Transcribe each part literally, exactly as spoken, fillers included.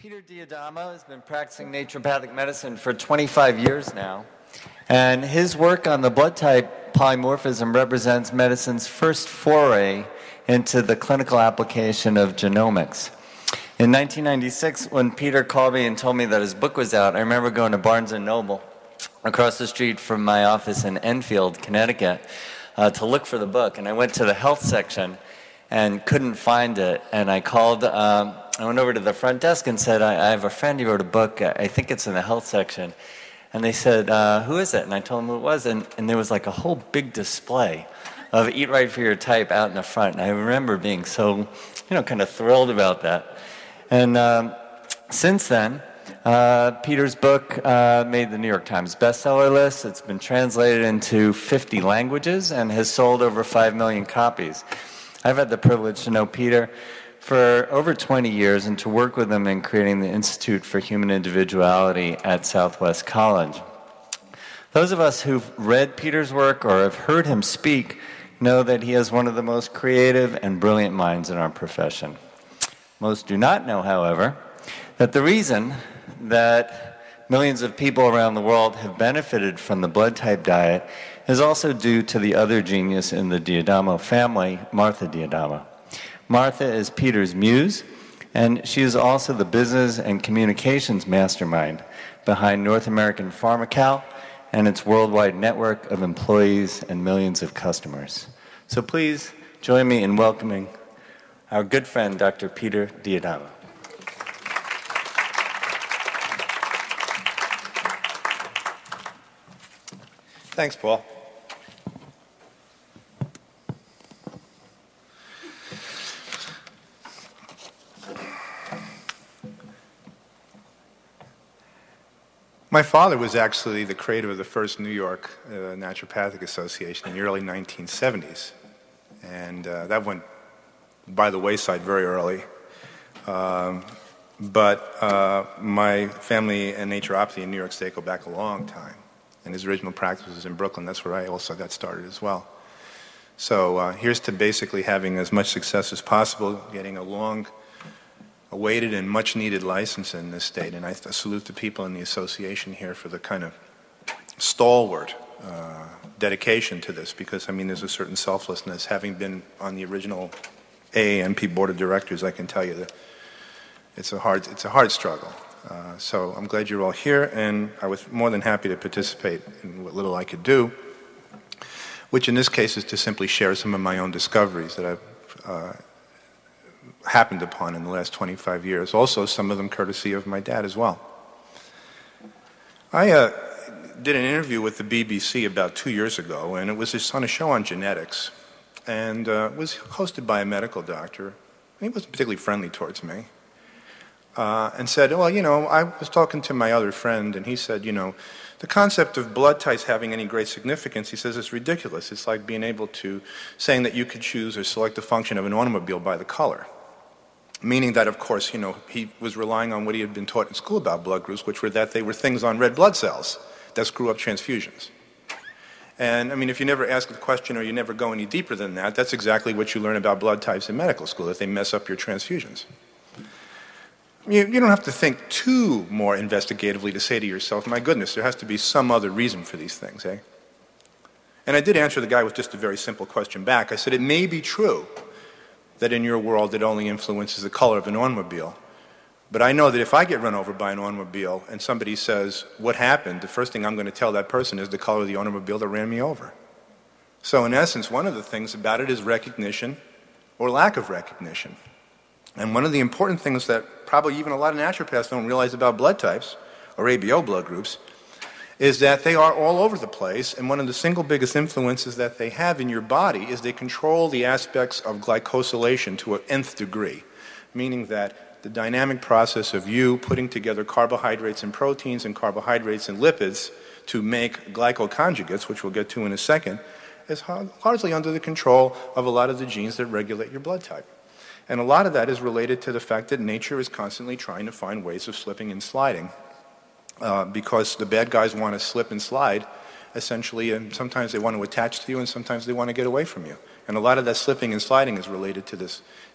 Peter D'Adamo has been practicing naturopathic medicine for twenty-five years now, and his work on the blood type polymorphism represents medicine's first foray into the clinical application of genomics. In nineteen ninety-six, when Peter called me and told me that his book was out, I remember going to Barnes and Noble across the street from my office in Enfield, Connecticut, uh, to look for the book, and I went to the health section and couldn't find it, and I called, um, I went over to the front desk and said, I, I have a friend who wrote a book, I think it's in the health section, and they said, uh, who is it? And I told them who it was, and, and there was like a whole big display of Eat Right for Your Type out in the front, and I remember being so, you know, kind of thrilled about that. And um, since then, uh, Peter's book uh, made the New York Times bestseller list. It's been translated into fifty languages and has sold over five million copies. I've had the privilege to know Peter for over twenty years and to work with him in creating the Institute for Human Individuality at Southwest College. Those of us who've read Peter's work or have heard him speak know that he is one of the most creative and brilliant minds in our profession. Most do not know, however, that the reason that millions of people around the world have benefited from the blood type diet is also due to the other genius in the D'Adamo family, Martha D'Adamo. Martha is Peter's muse, and she is also the business and communications mastermind behind North American PharmaCal and its worldwide network of employees and millions of customers. So please join me in welcoming our good friend, Doctor Peter D'Adamo. Thanks, Paul. My father was actually the creator of the first New York uh, Naturopathic Association in the early nineteen seventies. And uh, that went by the wayside very early. Um, but uh, my family and naturopathy in New York State go back a long time. And his original practice was in Brooklyn. That's where I also got started as well. So uh, here's to basically having as much success as possible, getting a long awaited and much needed license in this state. And I salute the people in the association here for the kind of stalwart uh, dedication to this, because I mean there's a certain selflessness. Having been on the original A A M P board of directors, I can tell you that it's a hard, it's a hard struggle. Uh, so I'm glad you're all here, and I was more than happy to participate in what little I could do, which in this case is to simply share some of my own discoveries that I've uh, happened upon in the last twenty-five years. Also, some of them courtesy of my dad as well. I uh, did an interview with the B B C about two years ago, and it was just on a show on genetics, and uh, it was hosted by a medical doctor. He wasn't particularly friendly towards me. Uh, and said, well, you know, I was talking to my other friend, and he said, you know, the concept of blood types having any great significance, he says, it's ridiculous. It's like being able to, saying that you could choose or select the function of an automobile by the color. Meaning that, of course, you know, he was relying on what he had been taught in school about blood groups, which were that they were things on red blood cells that screw up transfusions. And, I mean, if you never ask the question or you never go any deeper than that, that's exactly what you learn about blood types in medical school, that they mess up your transfusions. You, you don't have to think too more investigatively to say to yourself, my goodness, there has to be some other reason for these things, eh? And I did answer the guy with just a very simple question back. I said, it may be true that in your world it only influences the color of an automobile, but I know that if I get run over by an automobile and somebody says, what happened, the first thing I'm going to tell that person is the color of the automobile that ran me over. So in essence, one of the things about it is recognition or lack of recognition. And one of the important things that probably even a lot of naturopaths don't realize about blood types, or A B O blood groups, is that they are all over the place, and one of the single biggest influences that they have in your body is they control the aspects of glycosylation to an nth degree, meaning that the dynamic process of you putting together carbohydrates and proteins and carbohydrates and lipids to make glycoconjugates, which we'll get to in a second, is largely under the control of a lot of the genes that regulate your blood type. And a lot of that is related to the fact that nature is constantly trying to find ways of slipping and sliding uh, because the bad guys want to slip and slide, essentially, and sometimes they want to attach to you and sometimes they want to get away from you. And a lot of that slipping and sliding is related to this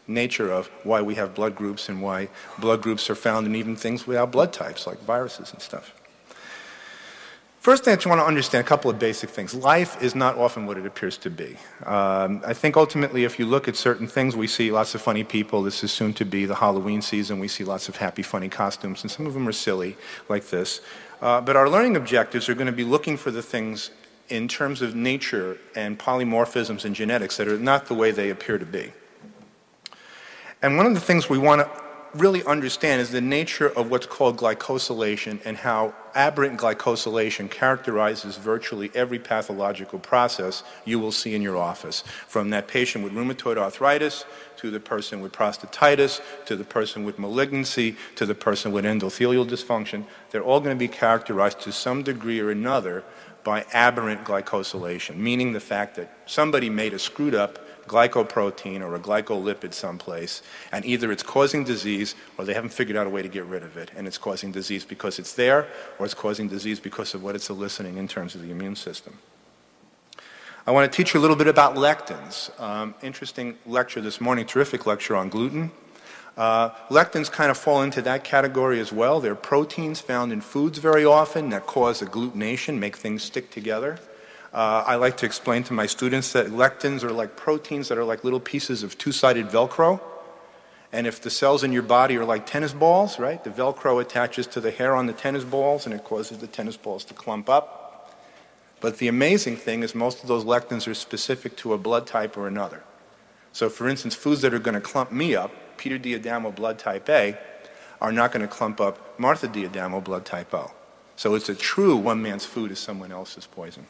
nature of why we have blood groups and why blood groups are found in even things without blood types, like viruses and stuff. First thing I just want to understand, a couple of basic things. Life is not often what it appears to be. Um, I think ultimately if you look at certain things, we see lots of funny people. This is soon to be the Halloween season. We see lots of happy, funny costumes, and some of them are silly, like this. Uh, but our learning objectives are going to be looking for the things in terms of nature and polymorphisms and genetics that are not the way they appear to be. And one of the things we want to really understand is the nature of what's called glycosylation and how aberrant glycosylation characterizes virtually every pathological process you will see in your office, from that patient with rheumatoid arthritis to the person with prostatitis to the person with malignancy to the person with endothelial dysfunction. They're all going to be characterized to some degree or another by aberrant glycosylation, meaning the fact that somebody made a screwed up glycoprotein or a glycolipid someplace, and either it's causing disease or they haven't figured out a way to get rid of it, and it's causing disease because it's there, or it's causing disease because of what it's eliciting in terms of the immune system. I want to teach you a little bit about lectins. Um, interesting lecture this morning, terrific lecture on gluten. Uh, lectins kind of fall into that category as well. They're proteins found in foods very often that cause agglutination, make things stick together. Uh, I like to explain to my students that lectins are like proteins that are like little pieces of two-sided Velcro. And if the cells in your body are like tennis balls, right, the Velcro attaches to the hair on the tennis balls and it causes the tennis balls to clump up. But the amazing thing is most of those lectins are specific to a blood type or another. So for instance, foods that are going to clump me up, Peter Diadamo blood type A, are not going to clump up Martha Diadamo blood type O. So it's a true one man's food is someone else's poison.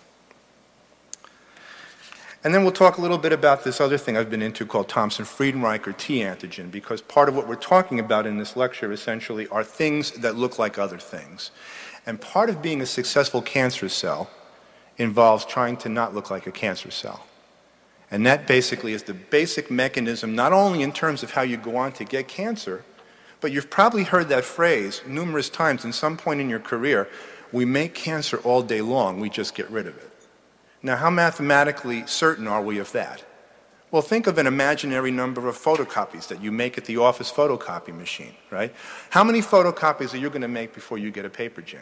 And then we'll talk a little bit about this other thing I've been into called Thomson-Friedenreich or T antigen, because part of what we're talking about in this lecture essentially are things that look like other things. And part of being a successful cancer cell involves trying to not look like a cancer cell. And that basically is the basic mechanism, not only in terms of how you go on to get cancer, but you've probably heard that phrase numerous times in some point in your career, we make cancer all day long, we just get rid of it. Now, how mathematically certain are we of that? Well, think of an imaginary number of photocopies that you make at the office photocopy machine, right? How many photocopies are you going to make before you get a paper jam?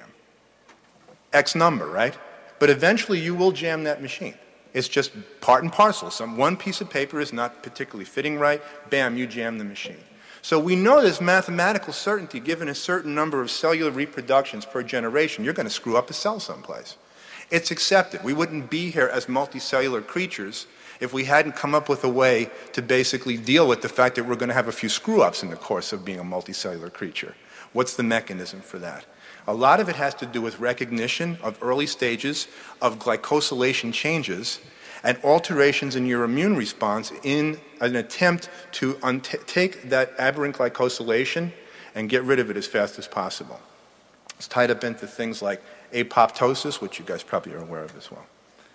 X number, right? But eventually you will jam that machine. It's just part and parcel. Some one piece of paper is not particularly fitting right, bam, you jam the machine. So we know there's mathematical certainty, given a certain number of cellular reproductions per generation, you're going to screw up a cell someplace. It's accepted. We wouldn't be here as multicellular creatures if we hadn't come up with a way to basically deal with the fact that we're going to have a few screw-ups in the course of being a multicellular creature. What's the mechanism for that? A lot of it has to do with recognition of early stages of glycosylation changes and alterations in your immune response in an attempt to take that aberrant glycosylation and get rid of it as fast as possible. It's tied up into things like apoptosis, which you guys probably are aware of as well.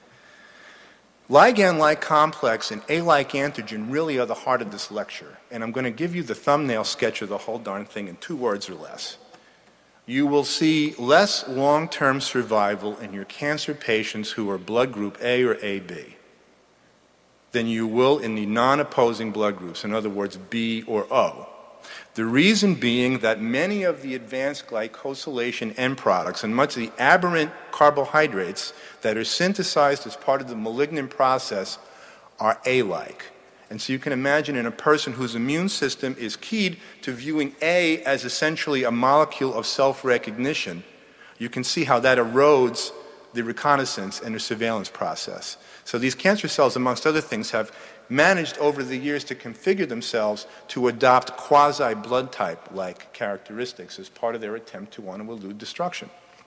Ligand-like complex and A-like antigen really are the heart of this lecture, and I'm going to give you the thumbnail sketch of the whole darn thing in two words or less. You will see less long-term survival in your cancer patients who are blood group A or A B than you will in the non-opposing blood groups, in other words, B or O. The reason being that many of the advanced glycosylation end products and much of the aberrant carbohydrates that are synthesized as part of the malignant process are A-like. And so you can imagine in a person whose immune system is keyed to viewing A as essentially a molecule of self-recognition, you can see how that erodes the reconnaissance and the surveillance process. So these cancer cells, amongst other things, have managed over the years to configure themselves to adopt quasi-blood type-like characteristics as part of their attempt to want to elude destruction.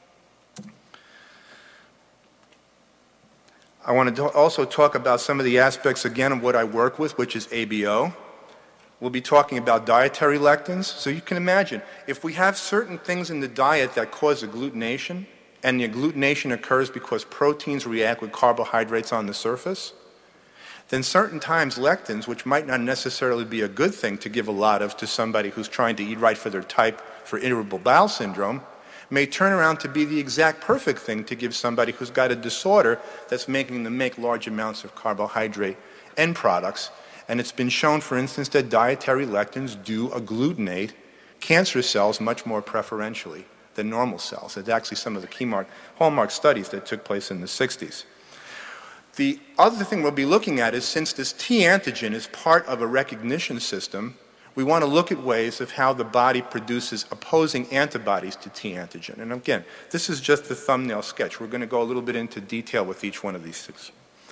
I want to also talk about some of the aspects, again, of what I work with, which is A B O. We'll be talking about dietary lectins. So you can imagine, if we have certain things in the diet that cause agglutination, and the agglutination occurs because proteins react with carbohydrates on the surface, then certain times lectins, which might not necessarily be a good thing to give a lot of to somebody who's trying to eat right for their type for irritable bowel syndrome, may turn around to be the exact perfect thing to give somebody who's got a disorder that's making them make large amounts of carbohydrate end products. And it's been shown, for instance, that dietary lectins do agglutinate cancerous cells much more preferentially than normal cells. It's actually some of the key mark, hallmark studies that took place in the sixties. The other thing we'll be looking at is, since this T antigen is part of a recognition system, we want to look at ways of how the body produces opposing antibodies to T antigen. And again, this is just the thumbnail sketch. We're going to go a little bit into detail with each one of these things.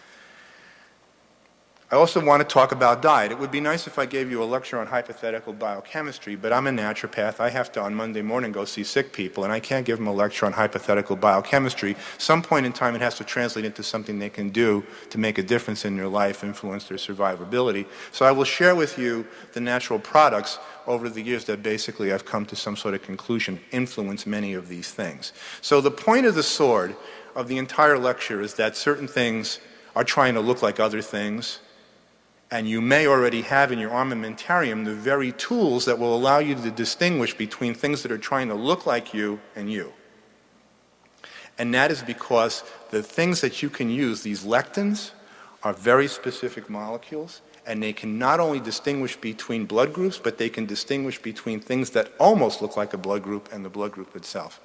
I also want to talk about diet. It would be nice if I gave you a lecture on hypothetical biochemistry, but I'm a naturopath. I have to, on Monday morning, go see sick people, and I can't give them a lecture on hypothetical biochemistry. Some point in time, it has to translate into something they can do to make a difference in their life, influence their survivability. So I will share with you the natural products over the years that basically I've come to some sort of conclusion influence many of these things. So the point of the sword of the entire lecture is that certain things are trying to look like other things, and you may already have in your armamentarium the very tools that will allow you to distinguish between things that are trying to look like you and you. And that is because the things that you can use, these lectins, are very specific molecules, and they can not only distinguish between blood groups, but they can distinguish between things that almost look like a blood group and the blood group itself.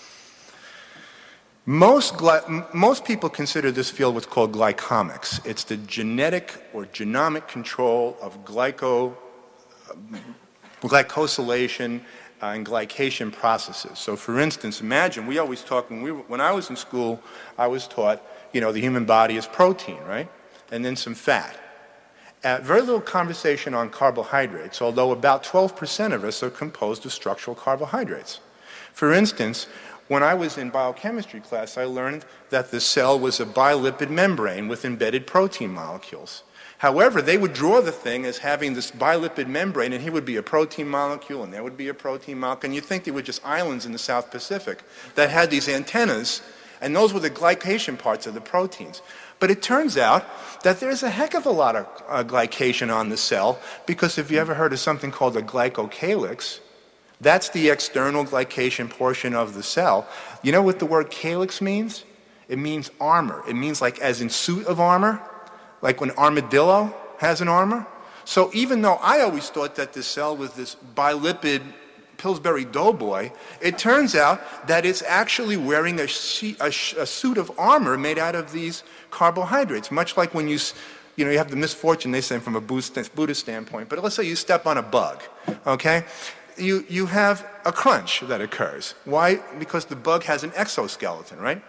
Most, most people consider this field what's called glycomics. It's the genetic or genomic control of glyco, glycosylation uh, and glycation processes. So for instance, imagine, we always talk, when, we, when I was in school, I was taught, you know, the human body is protein, right? And then some fat. Uh, very little conversation on carbohydrates, although about twelve percent of us are composed of structural carbohydrates. For instance, when I was in biochemistry class, I learned that the cell was a bilipid membrane with embedded protein molecules. However, they would draw the thing as having this bilipid membrane, and here would be a protein molecule, and there would be a protein molecule, and you'd think they were just islands in the South Pacific that had these antennas, and those were the glycation parts of the proteins. But it turns out that there's a heck of a lot of uh, glycation on the cell, because if you ever heard of something called a glycocalyx, that's the external glycation portion of the cell. You know what the word calyx means? It means armor. It means like as in suit of armor, like when armadillo has an armor. So even though I always thought that the cell was this bilipid Pillsbury Doughboy, it turns out that it's actually wearing a, a, a suit of armor made out of these carbohydrates, much like when you, you know, you have the misfortune, they say from a Buddhist standpoint, but let's say you step on a bug, okay? You, you have a crunch that occurs. Why? Because the bug has an exoskeleton, right?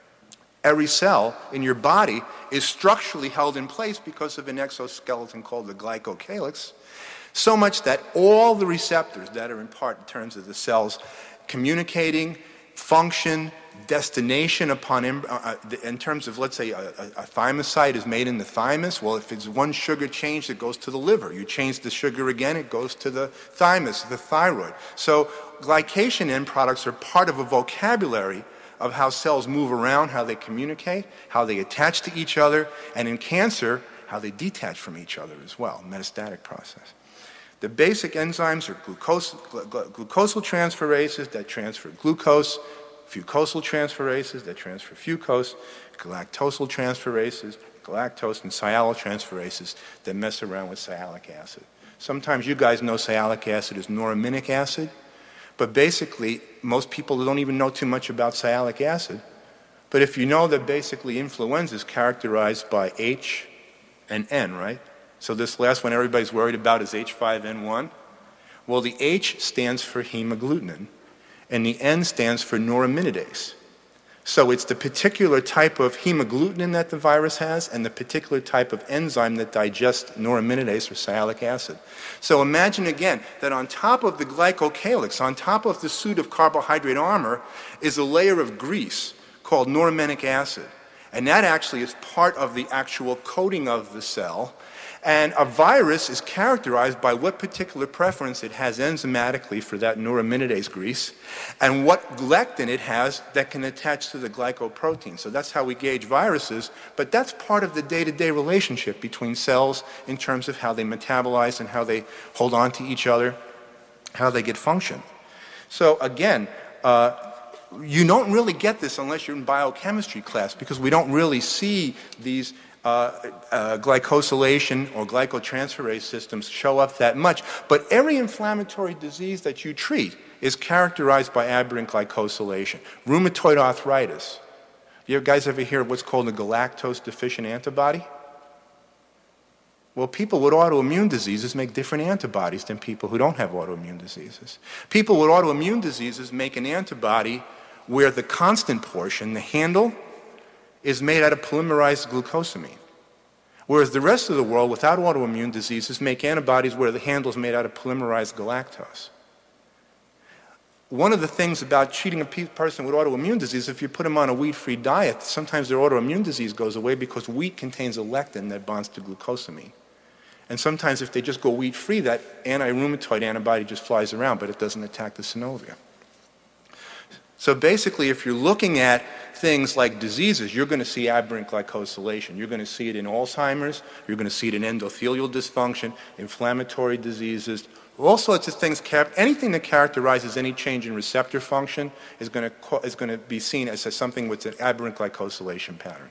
Every cell in your body is structurally held in place because of an exoskeleton called the glycocalyx, so much that all the receptors that are in part in terms of the cells communicating, function, destination upon, uh, in terms of, let's say, a, a thymocyte is made in the thymus. Well, if it's one sugar change, it goes to the liver. You change the sugar again, it goes to the thymus, the thyroid. So glycation end products are part of a vocabulary of how cells move around, how they communicate, how they attach to each other, and in cancer, how they detach from each other as well, metastatic process. The basic enzymes are glucose, glucosal transferases that transfer glucose, fucosyl transferases that transfer fucose, galactosyl transferases, galactose, and sialotransferases that mess around with sialic acid. Sometimes you guys know sialic acid is neuraminic acid, but basically most people don't even know too much about sialic acid. But if you know that basically influenza is characterized by H and N, right? So this last one everybody's worried about is H five N one. Well, the H stands for hemagglutinin, and the N stands for neuraminidase. So it's the particular type of hemagglutinin that the virus has and the particular type of enzyme that digests neuraminidase or sialic acid. So imagine again that on top of the glycocalyx, on top of the suit of carbohydrate armor, is a layer of grease called neuraminic acid. And that actually is part of the actual coating of the cell. And a virus is characterized by what particular preference it has enzymatically for that neuraminidase grease and what lectin it has that can attach to the glycoprotein. So that's how we gauge viruses, but that's part of the day-to-day relationship between cells in terms of how they metabolize and how they hold on to each other, how they get function. So again, uh, you don't really get this unless you're in biochemistry class because we don't really see these uh, uh, glycosylation or glycotransferase systems show up that much. But every inflammatory disease that you treat is characterized by aberrant glycosylation. Rheumatoid arthritis. You guys ever hear of what's called a galactose-deficient antibody? Well, people with autoimmune diseases make different antibodies than people who don't have autoimmune diseases. People with autoimmune diseases make an antibody where the constant portion, the handle, is made out of polymerized glucosamine. Whereas the rest of the world without autoimmune diseases make antibodies where the handle is made out of polymerized galactose. One of the things about treating a pe- person with autoimmune disease, if you put them on a wheat-free diet, sometimes their autoimmune disease goes away because wheat contains a lectin that bonds to glucosamine. And sometimes if they just go wheat-free, that anti-rheumatoid antibody just flies around, but it doesn't attack the synovia. So basically, if you're looking at things like diseases, you're going to see aberrant glycosylation. You're going to see it in Alzheimer's. You're going to see it in endothelial dysfunction, inflammatory diseases, all sorts of things. Anything that characterizes any change in receptor function is going to, is going to be seen as something with an aberrant glycosylation pattern.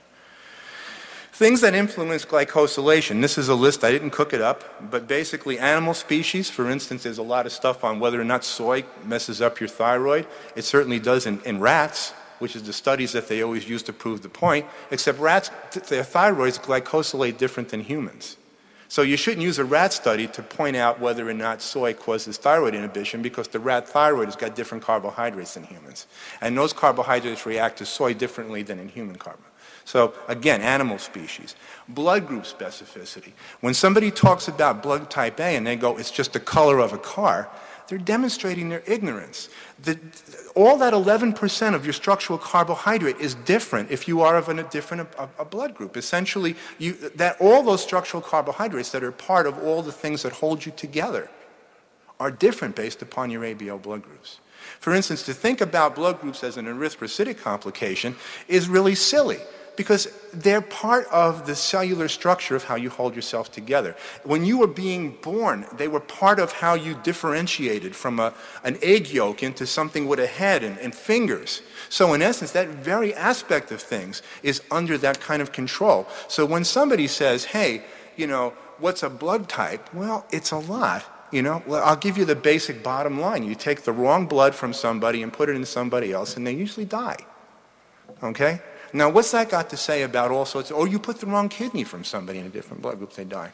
Things that influence glycosylation. This is a list. I didn't cook it up, but basically animal species. For instance, there's a lot of stuff on whether or not soy messes up your thyroid. It certainly does in, in rats, which is the studies that they always use to prove the point, except rats, their thyroids glycosylate different than humans. So you shouldn't use a rat study to point out whether or not soy causes thyroid inhibition because the rat thyroid has got different carbohydrates than humans. And those carbohydrates react to soy differently than in human carbohydrates. So again, animal species. Blood group specificity. When somebody talks about blood type A and they go, it's just the color of a car, they're demonstrating their ignorance. The, all that eleven percent of your structural carbohydrate is different if you are of a different a, a blood group. Essentially, you, that all those structural carbohydrates that are part of all the things that hold you together are different based upon your A B O blood groups. For instance, to think about blood groups as an erythrocytic complication is really silly, because they're part of the cellular structure of how you hold yourself together. When you were being born, they were part of how you differentiated from a, an egg yolk into something with a head and, and fingers. So in essence, that very aspect of things is under that kind of control. So when somebody says, hey, you know, what's a blood type? Well, it's a lot. You know, well, I'll give you the basic bottom line. You take the wrong blood from somebody and put it in somebody else, and they usually die. Okay? Now, what's that got to say about all sorts of, or you put the wrong kidney from somebody in a different blood group, they die.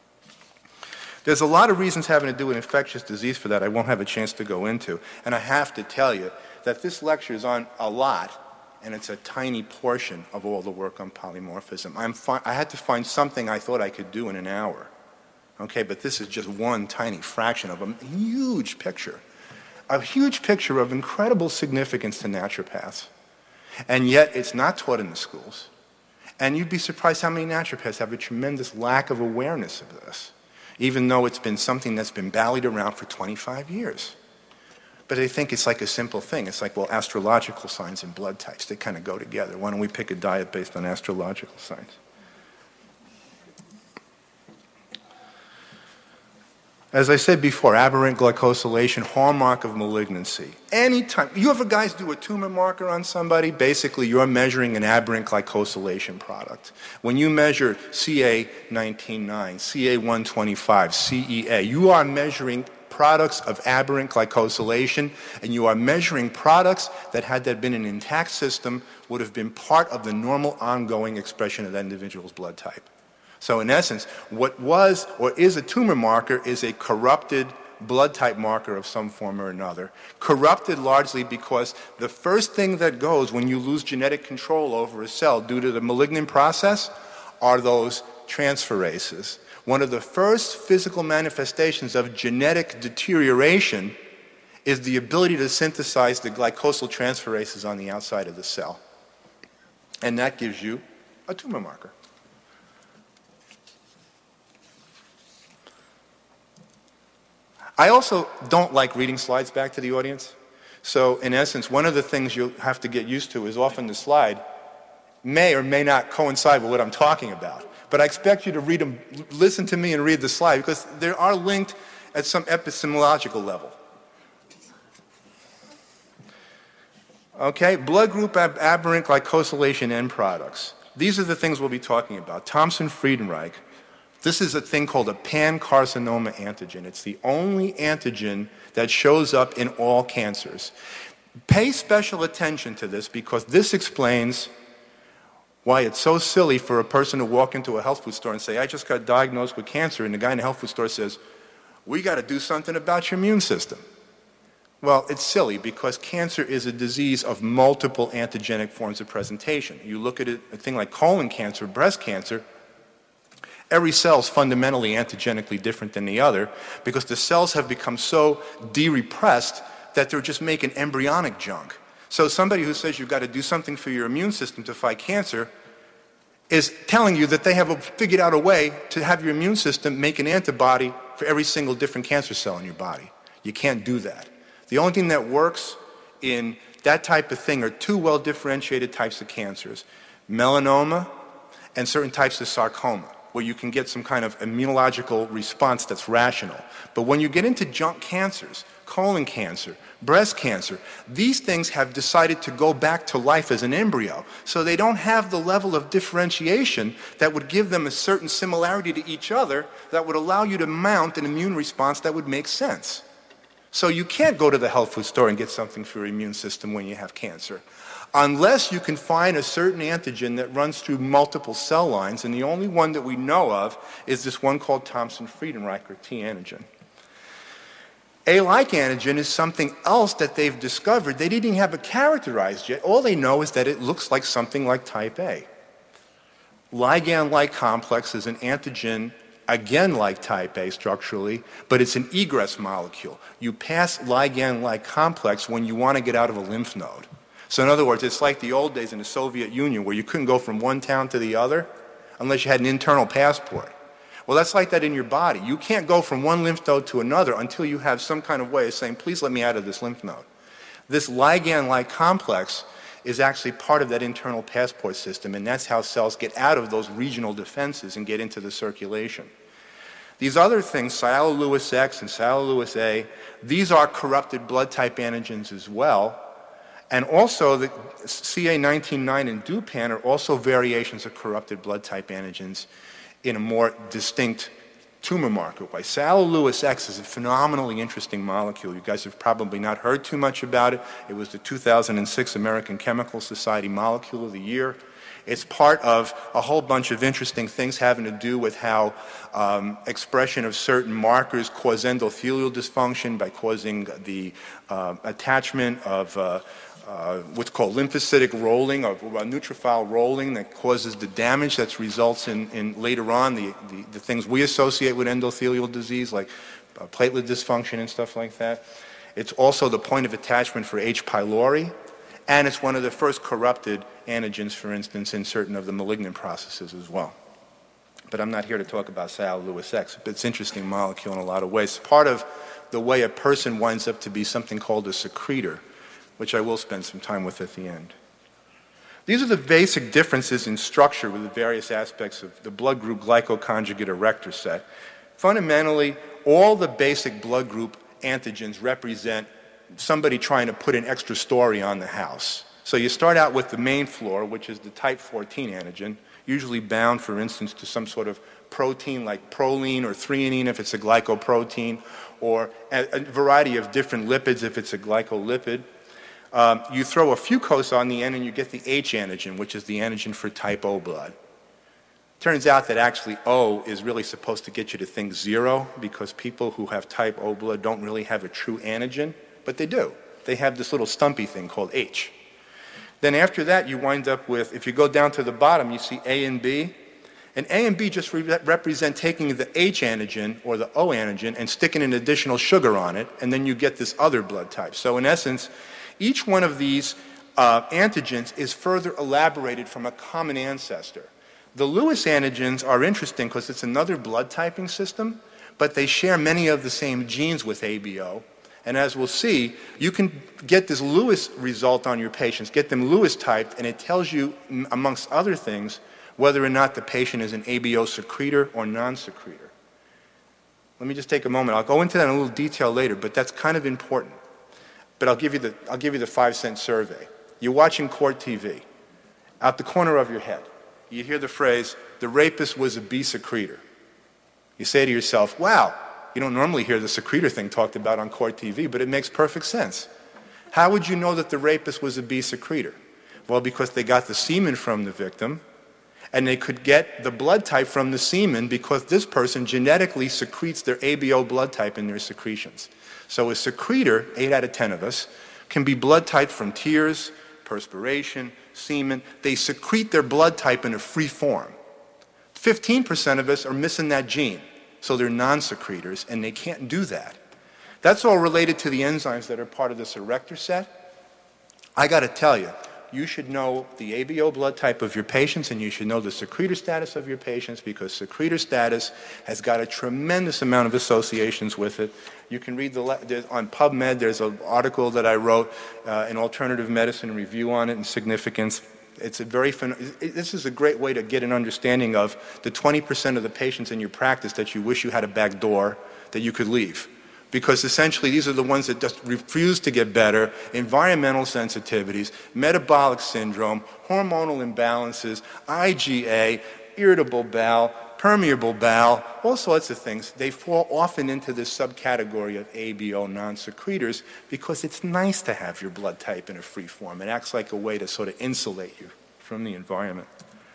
There's a lot of reasons having to do with infectious disease for that I won't have a chance to go into. And I have to tell you that this lecture is on a lot, and it's a tiny portion of all the work on polymorphism. I'm fi- I had to find something I thought I could do in an hour. Okay, but this is just one tiny fraction of a huge picture. A huge picture of incredible significance to naturopaths. And yet it's not taught in the schools. And you'd be surprised how many naturopaths have a tremendous lack of awareness of this, even though it's been something that's been ballied around for twenty-five years. But they think it's like a simple thing. It's like, well, astrological signs and blood types, they kind of go together. Why don't we pick a diet based on astrological signs? As I said before, aberrant glycosylation, hallmark of malignancy. Anytime, you ever guys do a tumor marker on somebody, basically you're measuring an aberrant glycosylation product. When you measure C A nineteen nine, C A one twenty-five, C E A, you are measuring products of aberrant glycosylation, and you are measuring products that, had there been an intact system, would have been part of the normal ongoing expression of that individual's blood type. So in essence, what was or is a tumor marker is a corrupted blood type marker of some form or another. Corrupted largely because the first thing that goes when you lose genetic control over a cell due to the malignant process are those transferases. One of the first physical manifestations of genetic deterioration is the ability to synthesize the glycosyl transferases on the outside of the cell. And that gives you a tumor marker. I also don't like reading slides back to the audience. So in essence, one of the things you'll have to get used to is often the slide may or may not coincide with what I'm talking about. But I expect you to read them, listen to me and read the slide, because they are linked at some epistemological level. Okay, blood group ab- aberrant glycosylation end products. These are the things we'll be talking about. Thomson-Friedenreich. This is a thing called a pan-carcinoma antigen. It's the only antigen that shows up in all cancers. Pay special attention to this because this explains why it's so silly for a person to walk into a health food store and say, I just got diagnosed with cancer, and the guy in the health food store says, we got to do something about your immune system. Well, it's silly because cancer is a disease of multiple antigenic forms of presentation. You look at it, a thing like colon cancer, breast cancer, every cell is fundamentally antigenically different than the other because the cells have become so de-repressed that they're just making embryonic junk. So somebody who says you've got to do something for your immune system to fight cancer is telling you that they have figured out a way to have your immune system make an antibody for every single different cancer cell in your body. You can't do that. The only thing that works in that type of thing are two well-differentiated types of cancers, melanoma and certain types of sarcoma, where you can get some kind of immunological response that's rational. But when you get into junk cancers, colon cancer, breast cancer, these things have decided to go back to life as an embryo. So they don't have the level of differentiation that would give them a certain similarity to each other that would allow you to mount an immune response that would make sense. So you can't go to the health food store and get something for your immune system when you have cancer, unless you can find a certain antigen that runs through multiple cell lines, and the only one that we know of is this one called Thomson-Friedenreich, or T antigen. A-like antigen is something else that they've discovered. They didn't even have it characterized yet. All they know is that it looks like something like type A. Ligand-like complex is an antigen, again like type A structurally, but it's an egress molecule. You pass ligand-like complex when you want to get out of a lymph node. So in other words, it's like the old days in the Soviet Union where you couldn't go from one town to the other unless you had an internal passport. Well, that's like that in your body. You can't go from one lymph node to another until you have some kind of way of saying, please let me out of this lymph node. This ligand-like complex is actually part of that internal passport system, and that's how cells get out of those regional defenses and get into the circulation. These other things, Sialyl-Lewis X and Sialyl-Lewis A, these are corrupted blood type antigens as well. And also the C A nineteen nine and DUPAN are also variations of corrupted blood type antigens in a more distinct tumor marker way. Sialyl-Lewis X is a phenomenally interesting molecule. You guys have probably not heard too much about it. It was the two thousand six American Chemical Society Molecule of the Year. It's part of a whole bunch of interesting things having to do with how um, expression of certain markers cause endothelial dysfunction by causing the uh, attachment of uh, uh, what's called lymphocytic rolling, or uh, neutrophil rolling, that causes the damage that results in, in later on the, the, the things we associate with endothelial disease, like uh, platelet dysfunction and stuff like that. It's also the point of attachment for H. pylori, and it's one of the first corrupted antigens, for instance, in certain of the malignant processes as well. But I'm not here to talk about Sialyl-Lewis X, but it's an interesting molecule in a lot of ways. It's part of the way a person winds up to be something called a secretor, which I will spend some time with at the end. These are the basic differences in structure with the various aspects of the blood group glycoconjugate erector set. Fundamentally, all the basic blood group antigens represent somebody trying to put an extra story on the house. So you start out with the main floor, which is the type fourteen antigen, usually bound, for instance, to some sort of protein like proline or threonine if it's a glycoprotein, or a, a variety of different lipids if it's a glycolipid. Um, you throw a fucose on the end and you get the H antigen, which is the antigen for type O blood. Turns out that actually O is really supposed to get you to think zero, because people who have type O blood don't really have a true antigen, but they do. They have this little stumpy thing called H. Then after that, you wind up with, if you go down to the bottom, you see A and B. And A and B just re represent taking the H antigen or the O antigen and sticking an additional sugar on it, and then you get this other blood type. So in essence, each one of these uh, antigens is further elaborated from a common ancestor. The Lewis antigens are interesting because it's another blood typing system, but they share many of the same genes with A B O. And as we'll see, you can get this Lewis result on your patients, get them Lewis typed, and it tells you, amongst other things, whether or not the patient is an A B O secretor or non-secretor. Let me just take a moment. I'll go into that in a little detail later, but that's kind of important. But I'll give you the, I'll give you the five cent survey. You're watching Court T V. Out the corner of your head, you hear the phrase, the rapist was a B secretor. You say to yourself, wow, you don't normally hear the secretor thing talked about on court T V, but it makes perfect sense. How would you know that the rapist was a B secretor? Well, because they got the semen from the victim, and they could get the blood type from the semen because this person genetically secretes their A B O blood type in their secretions. So a secretor, eight out of ten of us, can be blood type from tears, perspiration, semen. They secrete their blood type in a free form. fifteen percent of us are missing that gene, so they're non-secretors, and they can't do that. That's all related to the enzymes that are part of this erector set. I got to tell you, you should know the A B O blood type of your patients, and you should know the secretor status of your patients, because secretor status has got a tremendous amount of associations with it. You can read the, on PubMed, there's an article that I wrote, uh, an alternative medicine review on it and significance. It's a very, this is a great way to get an understanding of the twenty percent of the patients in your practice that you wish you had a back door that you could leave. Because essentially these are the ones that just refuse to get better, environmental sensitivities, metabolic syndrome, hormonal imbalances, I G A, irritable bowel, permeable bowel, all sorts of things. They fall often into this subcategory of A B O non-secretors because it's nice to have your blood type in a free form. It acts like a way to sort of insulate you from the environment.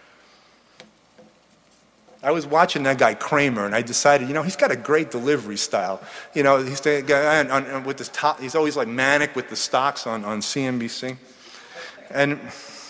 I was watching that guy Kramer, and I decided, you know, he's got a great delivery style. You know, he's the guy on, on, with his top, he's always like manic with the stocks on, on C N B C. And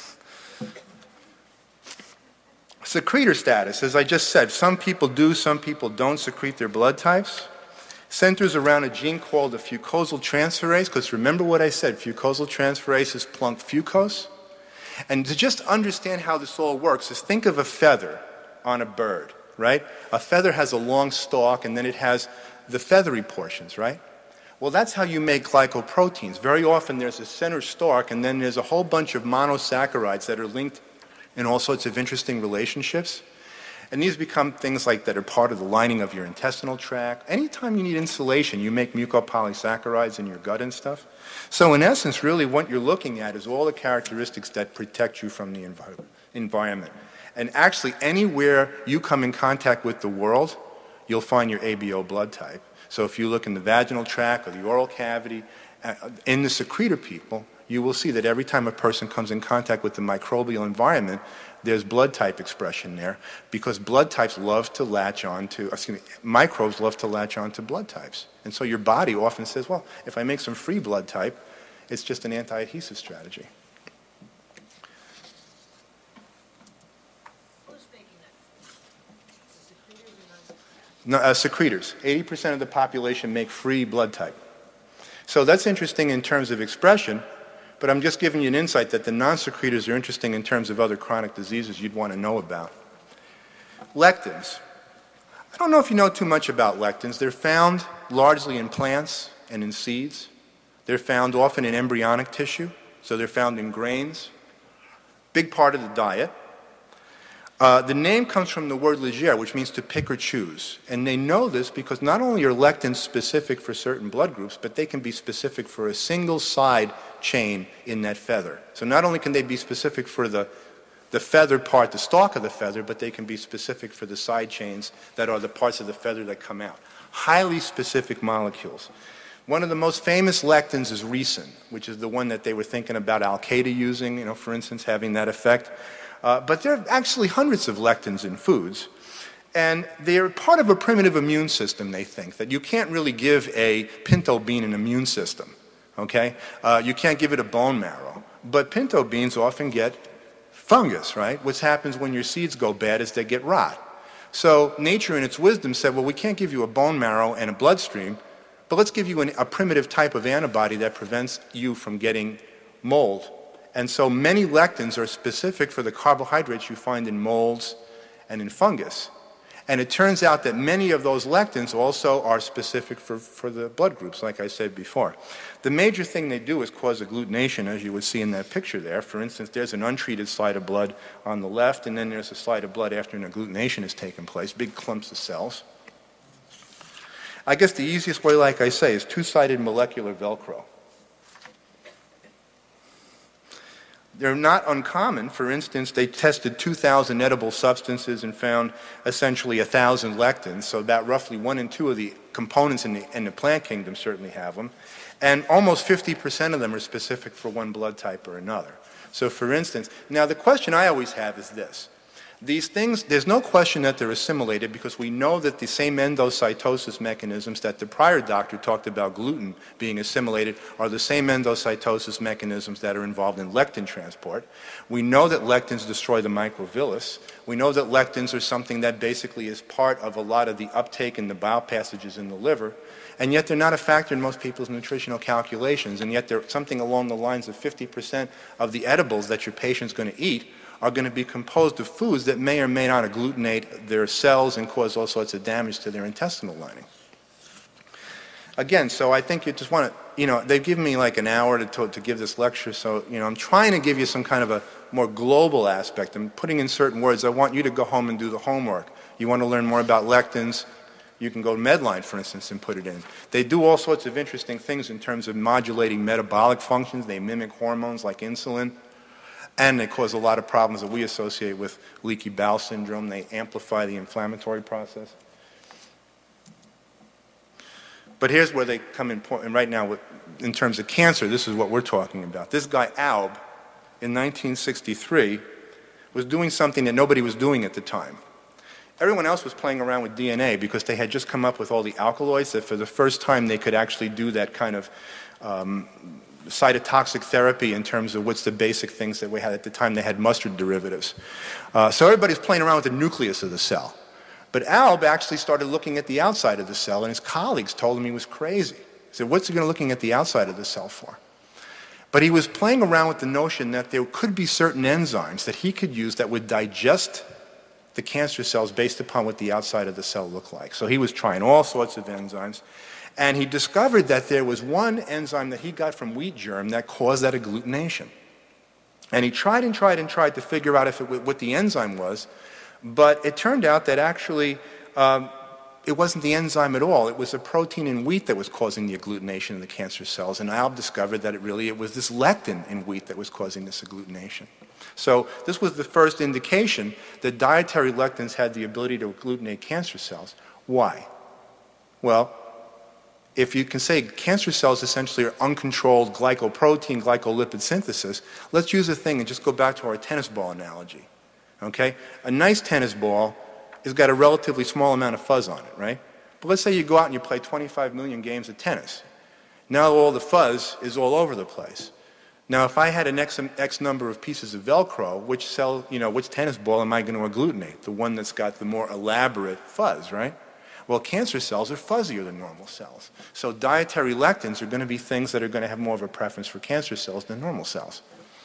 secretor status, as I just said, some people do, some people don't secrete their blood types. Centers around a gene called the fucosal transferase, because remember what I said, fucosal transferase is plunk fucose. And to just understand how this all works is think of a feather on a bird, right? A feather has a long stalk, and then it has the feathery portions, right? Well, that's how you make glycoproteins. Very often there's a center stalk, and then there's a whole bunch of monosaccharides that are linked in all sorts of interesting relationships. And these become things like that are part of the lining of your intestinal tract. Anytime you need insulation, you make mucopolysaccharides in your gut and stuff. So in essence, really what you're looking at is all the characteristics that protect you from the envi- environment. And actually, anywhere you come in contact with the world, you'll find your A B O blood type. So if you look in the vaginal tract or the oral cavity, uh, in the secretor people, you will see that every time a person comes in contact with the microbial environment, there's blood type expression there, because blood types love to latch on to, excuse me, microbes love to latch on to blood types. And so your body often says, well, if I make some free blood type, it's just an anti-adhesive strategy. No, uh, secretors. eighty percent of the population make free blood type. So that's interesting in terms of expression, but I'm just giving you an insight that the non-secretors are interesting in terms of other chronic diseases you'd want to know about. Lectins. I don't know if you know too much about lectins. They're found largely in plants and in seeds. They're found often in embryonic tissue, so they're found in grains. Big part of the diet. Uh, the name comes from the word leger, which means to pick or choose. And they know this because not only are lectins specific for certain blood groups, but they can be specific for a single side chain in that feather. So not only can they be specific for the, the feather part, the stalk of the feather, but they can be specific for the side chains that are the parts of the feather that come out. Highly specific molecules. One of the most famous lectins is ricin, which is the one that they were thinking about Al-Qaeda using, you know, for instance, having that effect. Uh, but there are actually hundreds of lectins in foods, and they're part of a primitive immune system, they think, that you can't really give a pinto bean an immune system, okay? Uh, you can't give it a bone marrow, but pinto beans often get fungus, right? What happens when your seeds go bad is they get rot. So nature in its wisdom said, well, we can't give you a bone marrow and a bloodstream, but let's give you an, a primitive type of antibody that prevents you from getting mold. And so many lectins are specific for the carbohydrates you find in molds and in fungus. And it turns out that many of those lectins also are specific for, for the blood groups, like I said before. The major thing they do is cause agglutination, as you would see in that picture there. For instance, there's an untreated slide of blood on the left, and then there's a slide of blood after an agglutination has taken place, big clumps of cells. I guess the easiest way, like I say, is two-sided molecular Velcro. They're not uncommon. For instance, they tested two thousand edible substances and found essentially one thousand lectins, so about roughly one in two of the components in the, in the plant kingdom certainly have them. And almost fifty percent of them are specific for one blood type or another. So for instance, now the question I always have is this. These things, there's no question that they're assimilated because we know that the same endocytosis mechanisms that the prior doctor talked about gluten being assimilated are the same endocytosis mechanisms that are involved in lectin transport. We know that lectins destroy the microvillus. We know that lectins are something that basically is part of a lot of the uptake in the bile passages in the liver, and yet they're not a factor in most people's nutritional calculations, and yet they're something along the lines of fifty percent of the edibles that your patient's going to eat are going to be composed of foods that may or may not agglutinate their cells and cause all sorts of damage to their intestinal lining. Again, so I think you just want to, you know, they've given me like an hour to, to, to give this lecture, so, you know, I'm trying to give you some kind of a more global aspect. I'm putting in certain words. I want you to go home and do the homework. You want to learn more about lectins, you can go to Medline, for instance, and put it in. They do all sorts of interesting things in terms of modulating metabolic functions. They mimic hormones like insulin. And they cause a lot of problems that we associate with leaky bowel syndrome. They amplify the inflammatory process. But here's where they come in, and right now, with, in terms of cancer, this is what we're talking about. This guy, Alb, in nineteen sixty-three, was doing something that nobody was doing at the time. Everyone else was playing around with D N A because they had just come up with all the alkaloids that for the first time they could actually do that kind of um, cytotoxic therapy in terms of what's the basic things that we had at the time. They had mustard derivatives. Uh, so everybody's playing around with the nucleus of the cell. But Alb actually started looking at the outside of the cell, and his colleagues told him he was crazy. He said, what's he going to looking at the outside of the cell for? But he was playing around with the notion that there could be certain enzymes that he could use that would digest the cancer cells based upon what the outside of the cell looked like. So he was trying all sorts of enzymes. And he discovered that there was one enzyme that he got from wheat germ that caused that agglutination. And he tried and tried and tried to figure out if it, what the enzyme was, but it turned out that actually um, it wasn't the enzyme at all. It was a protein in wheat that was causing the agglutination of the cancer cells. And Alb discovered that it really it was this lectin in wheat that was causing this agglutination. So this was the first indication that dietary lectins had the ability to agglutinate cancer cells. Why? Well, if you can say cancer cells essentially are uncontrolled glycoprotein, glycolipid synthesis, let's use a thing and just go back to our tennis ball analogy. Okay? A nice tennis ball has got a relatively small amount of fuzz on it, right? But let's say you go out and you play twenty-five million games of tennis. Now all the fuzz is all over the place. Now if I had an X, X number of pieces of Velcro, which cell, you know, which tennis ball am I going to agglutinate? The one that's got the more elaborate fuzz, right? Well, cancer cells are fuzzier than normal cells. So dietary lectins are going to be things that are going to have more of a preference for cancer cells than normal cells.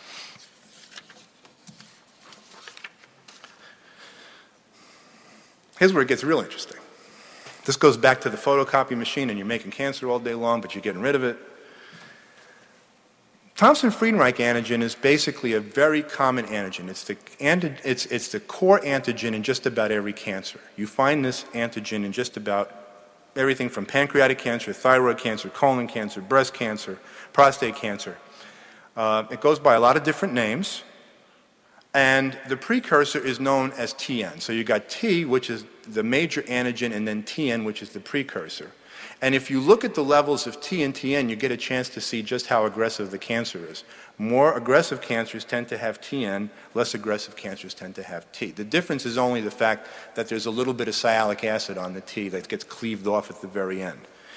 Here's where it gets real interesting. This goes back to the photocopy machine, and you're making cancer all day long, but you're getting rid of it. Thomson-Friedreich antigen is basically a very common antigen. It's the, anti it's, it's the core antigen in just about every cancer. You find this antigen in just about everything from pancreatic cancer, thyroid cancer, colon cancer, breast cancer, prostate cancer. Uh, it goes by a lot of different names, and the precursor is known as T N. So you got T, which is the major antigen, and then T N, which is the precursor. And if you look at the levels of T and T N, you get a chance to see just how aggressive the cancer is. More aggressive cancers tend to have T N, less aggressive cancers tend to have T. The difference is only the fact that there's a little bit of sialic acid on the T that gets cleaved off at the very end.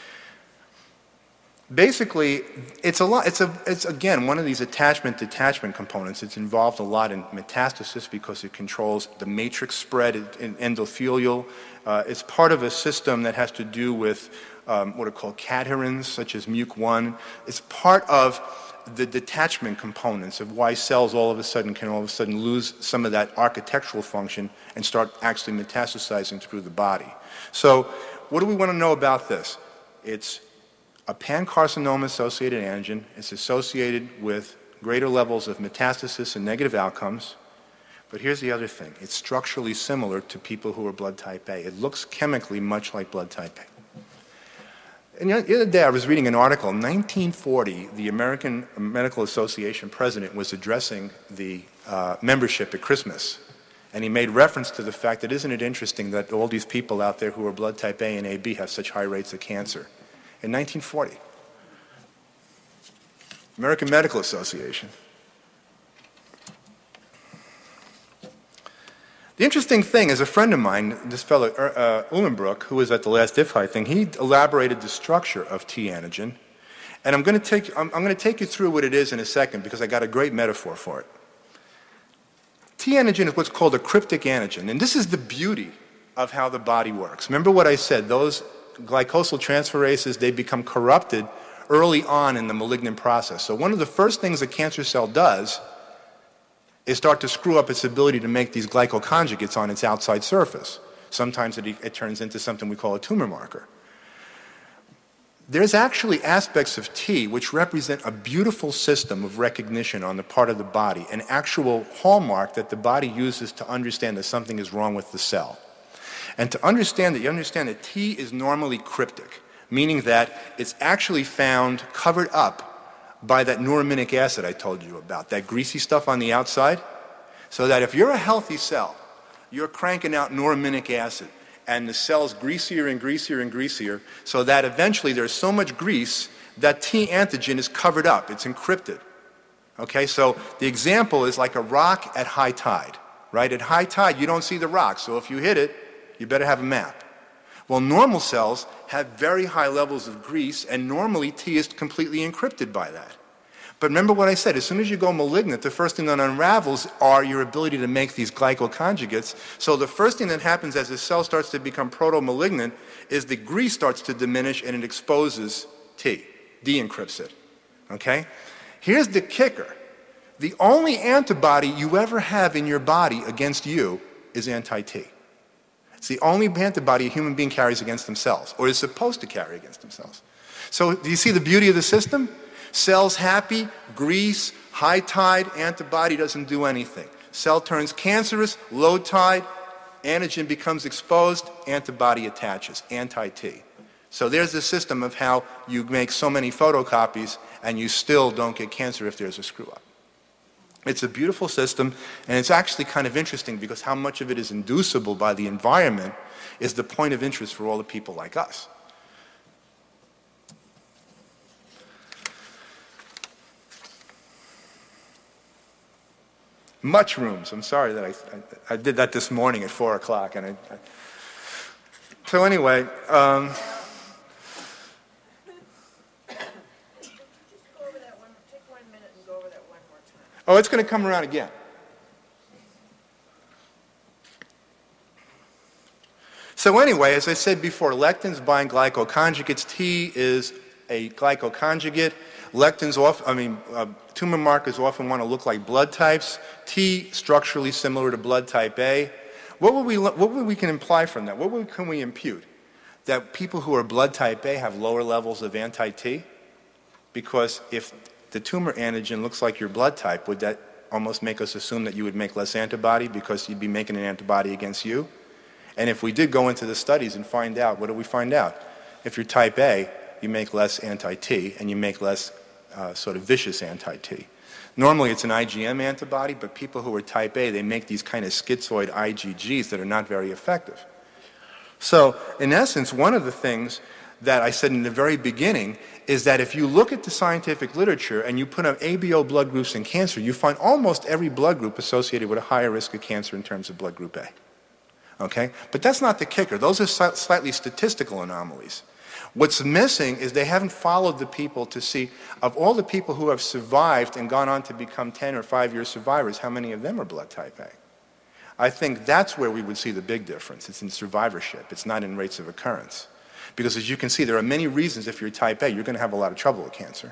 Basically, it's a lot, it's, a, it's again one of these attachment-detachment components. It's involved a lot in metastasis because it controls the matrix spread in endothelial. Uh, it's part of a system that has to do with um, what are called cadherins, such as M U C one. It's part of the detachment components of why cells all of a sudden can all of a sudden lose some of that architectural function and start actually metastasizing through the body. So what do we want to know about this? It's a pancarcinoma-associated antigen. It's associated with greater levels of metastasis and negative outcomes. But here's the other thing. It's structurally similar to people who are blood type A. It looks chemically much like blood type A. And the other day I was reading an article. In nineteen forty, the American Medical Association president was addressing the uh, membership at Christmas. And he made reference to the fact that isn't it interesting that all these people out there who are blood type A and A B have such high rates of cancer. In nineteen forty. American Medical Association. The interesting thing is a friend of mine, this fellow uh, Uhlenbrook, who was at the last I F H I thing, he elaborated the structure of T antigen. And I'm going to take, I'm, I'm going to take you through what it is in a second because I got a great metaphor for it. T antigen is what's called a cryptic antigen, and this is the beauty of how the body works. Remember what I said, those glycosyl transferases, they become corrupted early on in the malignant process. So one of the first things a cancer cell does is start to screw up its ability to make these glycoconjugates on its outside surface. Sometimes it, it turns into something we call a tumor marker. There's actually aspects of T which represent a beautiful system of recognition on the part of the body, an actual hallmark that the body uses to understand that something is wrong with the cell. And to understand that, you understand that T is normally cryptic, meaning that it's actually found covered up by that neurominic acid I told you about, that greasy stuff on the outside, so that if you're a healthy cell, you're cranking out neurominic acid, and the cell's greasier and greasier and greasier, so that eventually there's so much grease that T antigen is covered up, it's encrypted. Okay, so the example is like a rock at high tide, right? At high tide, you don't see the rock, so if you hit it, you better have a map. Well, normal cells have very high levels of grease, and normally T is completely encrypted by that. But remember what I said, as soon as you go malignant, the first thing that unravels are your ability to make these glycoconjugates. So the first thing that happens as the cell starts to become proto-malignant is the grease starts to diminish and it exposes T, de-encrypts it. Okay? Here's the kicker. The only antibody you ever have in your body against you is anti-T. It's the only antibody a human being carries against themselves, or is supposed to carry against themselves. So do you see the beauty of the system? Cells happy, grease, high tide, antibody doesn't do anything. Cell turns cancerous, low tide, antigen becomes exposed, antibody attaches, anti-T. So there's the system of how you make so many photocopies and you still don't get cancer if there's a screw up. It's a beautiful system, and it's actually kind of interesting because how much of it is inducible by the environment is the point of interest for all the people like us. Mushrooms. I'm sorry that I, I, I did that this morning at four o'clock. And I, I, so anyway, um, oh, it's going to come around again. So anyway, as I said before, lectins bind glycoconjugates. T is a glycoconjugate. Lectins, off, I mean, uh, tumor markers often want to look like blood types. T, structurally similar to blood type A. What would we, what would we can imply from that? What would, can we impute? That people who are blood type A have lower levels of anti-T? Because if the tumor antigen looks like your blood type, would that almost make us assume that you would make less antibody because you'd be making an antibody against you? And if we did go into the studies and find out, what do we find out? If you're type A, you make less anti-T and you make less uh, sort of vicious anti-T. Normally it's an I G M antibody, but people who are type A, they make these kind of schizoid I G Gs that are not very effective. So in essence, one of the things that I said in the very beginning is that if you look at the scientific literature and you put up A B O blood groups in cancer, you find almost every blood group associated with a higher risk of cancer in terms of blood group A. Okay? But that's not the kicker. Those are slightly statistical anomalies. What's missing is they haven't followed the people to see, of all the people who have survived and gone on to become ten or five-year survivors, how many of them are blood type A? I think that's where we would see the big difference. It's in survivorship. It's not in rates of occurrence. Because as you can see, there are many reasons if you're type A, you're going to have a lot of trouble with cancer.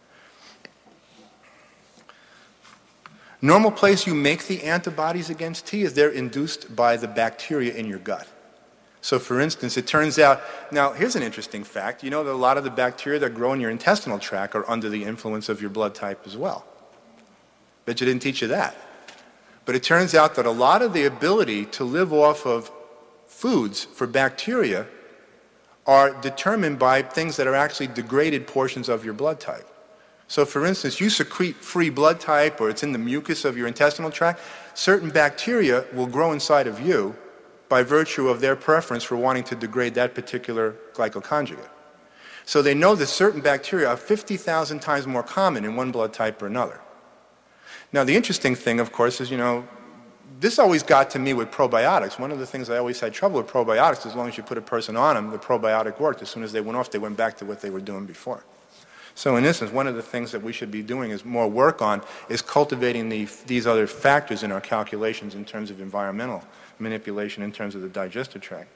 Normal place you make the antibodies against T is they're induced by the bacteria in your gut. So for instance, it turns out, now here's an interesting fact, you know that a lot of the bacteria that grow in your intestinal tract are under the influence of your blood type as well. Bet you didn't teach you that. But it turns out that a lot of the ability to live off of foods for bacteria are determined by things that are actually degraded portions of your blood type. So for instance, you secrete free blood type or it's in the mucus of your intestinal tract, certain bacteria will grow inside of you by virtue of their preference for wanting to degrade that particular glycoconjugate. So they know that certain bacteria are fifty thousand times more common in one blood type or another. Now the interesting thing, of course, is, you know, this always got to me with probiotics. One of the things I always had trouble with probiotics, as long as you put a person on them, the probiotic worked. As soon as they went off, they went back to what they were doing before. So in essence, one of the things that we should be doing is more work on is cultivating the, these other factors in our calculations in terms of environmental manipulation in terms of the digestive tract.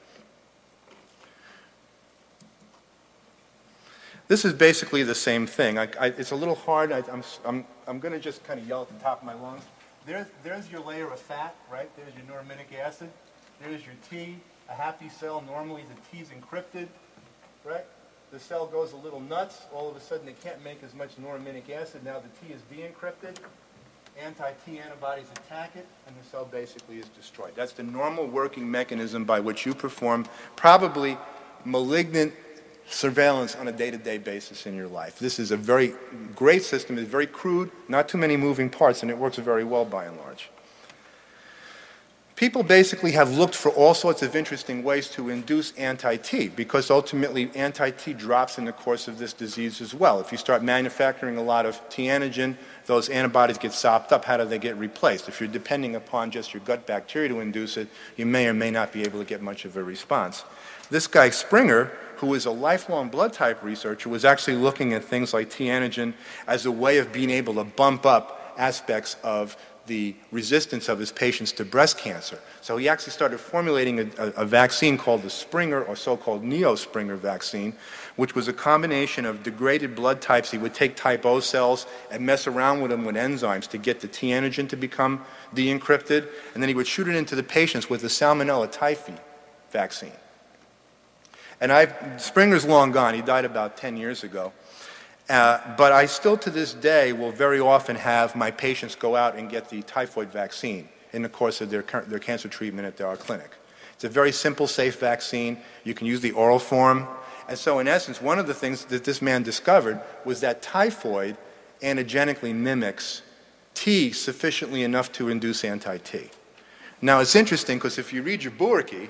This is basically the same thing. I, I, it's a little hard. I, I'm, I'm, I'm going to just kind of yell at the top of my lungs. There's, there's your layer of fat, right? There's your neurominic acid. There's your T. A happy cell, normally the T's encrypted, right? The cell goes a little nuts. All of a sudden, they can't make as much neurominic acid. Now the T is de-encrypted. Anti-T antibodies attack it, and the cell basically is destroyed. That's the normal working mechanism by which you perform probably malignant surveillance on a day-to-day basis in your life. This is a very great system. It's very crude, not too many moving parts, and it works very well by and large. People basically have looked for all sorts of interesting ways to induce anti-T, because ultimately anti-T drops in the course of this disease as well. If you start manufacturing a lot of T antigen, those antibodies get sopped up. How do they get replaced? If you're depending upon just your gut bacteria to induce it, you may or may not be able to get much of a response. This guy Springer, who is a lifelong blood type researcher, was actually looking at things like T antigen as a way of being able to bump up aspects of the resistance of his patients to breast cancer. So he actually started formulating a, a, a vaccine called the Springer, or so-called Neo-Springer vaccine, which was a combination of degraded blood types. He would take type O cells and mess around with them with enzymes to get the T antigen to become de-encrypted, and then he would shoot it into the patients with the Salmonella typhi vaccine. And I've, Springer's long gone. He died about ten years ago. Uh, but I still to this day will very often have my patients go out and get the typhoid vaccine in the course of their, their cancer treatment at our clinic. It's a very simple, safe vaccine. You can use the oral form. And so in essence, one of the things that this man discovered was that typhoid antigenically mimics T sufficiently enough to induce anti-T. Now it's interesting because if you read your Boerke,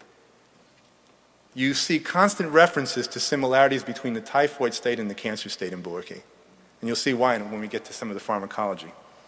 you see constant references to similarities between the typhoid state and the cancer state in Boerke. And you'll see why when we get to some of the pharmacology.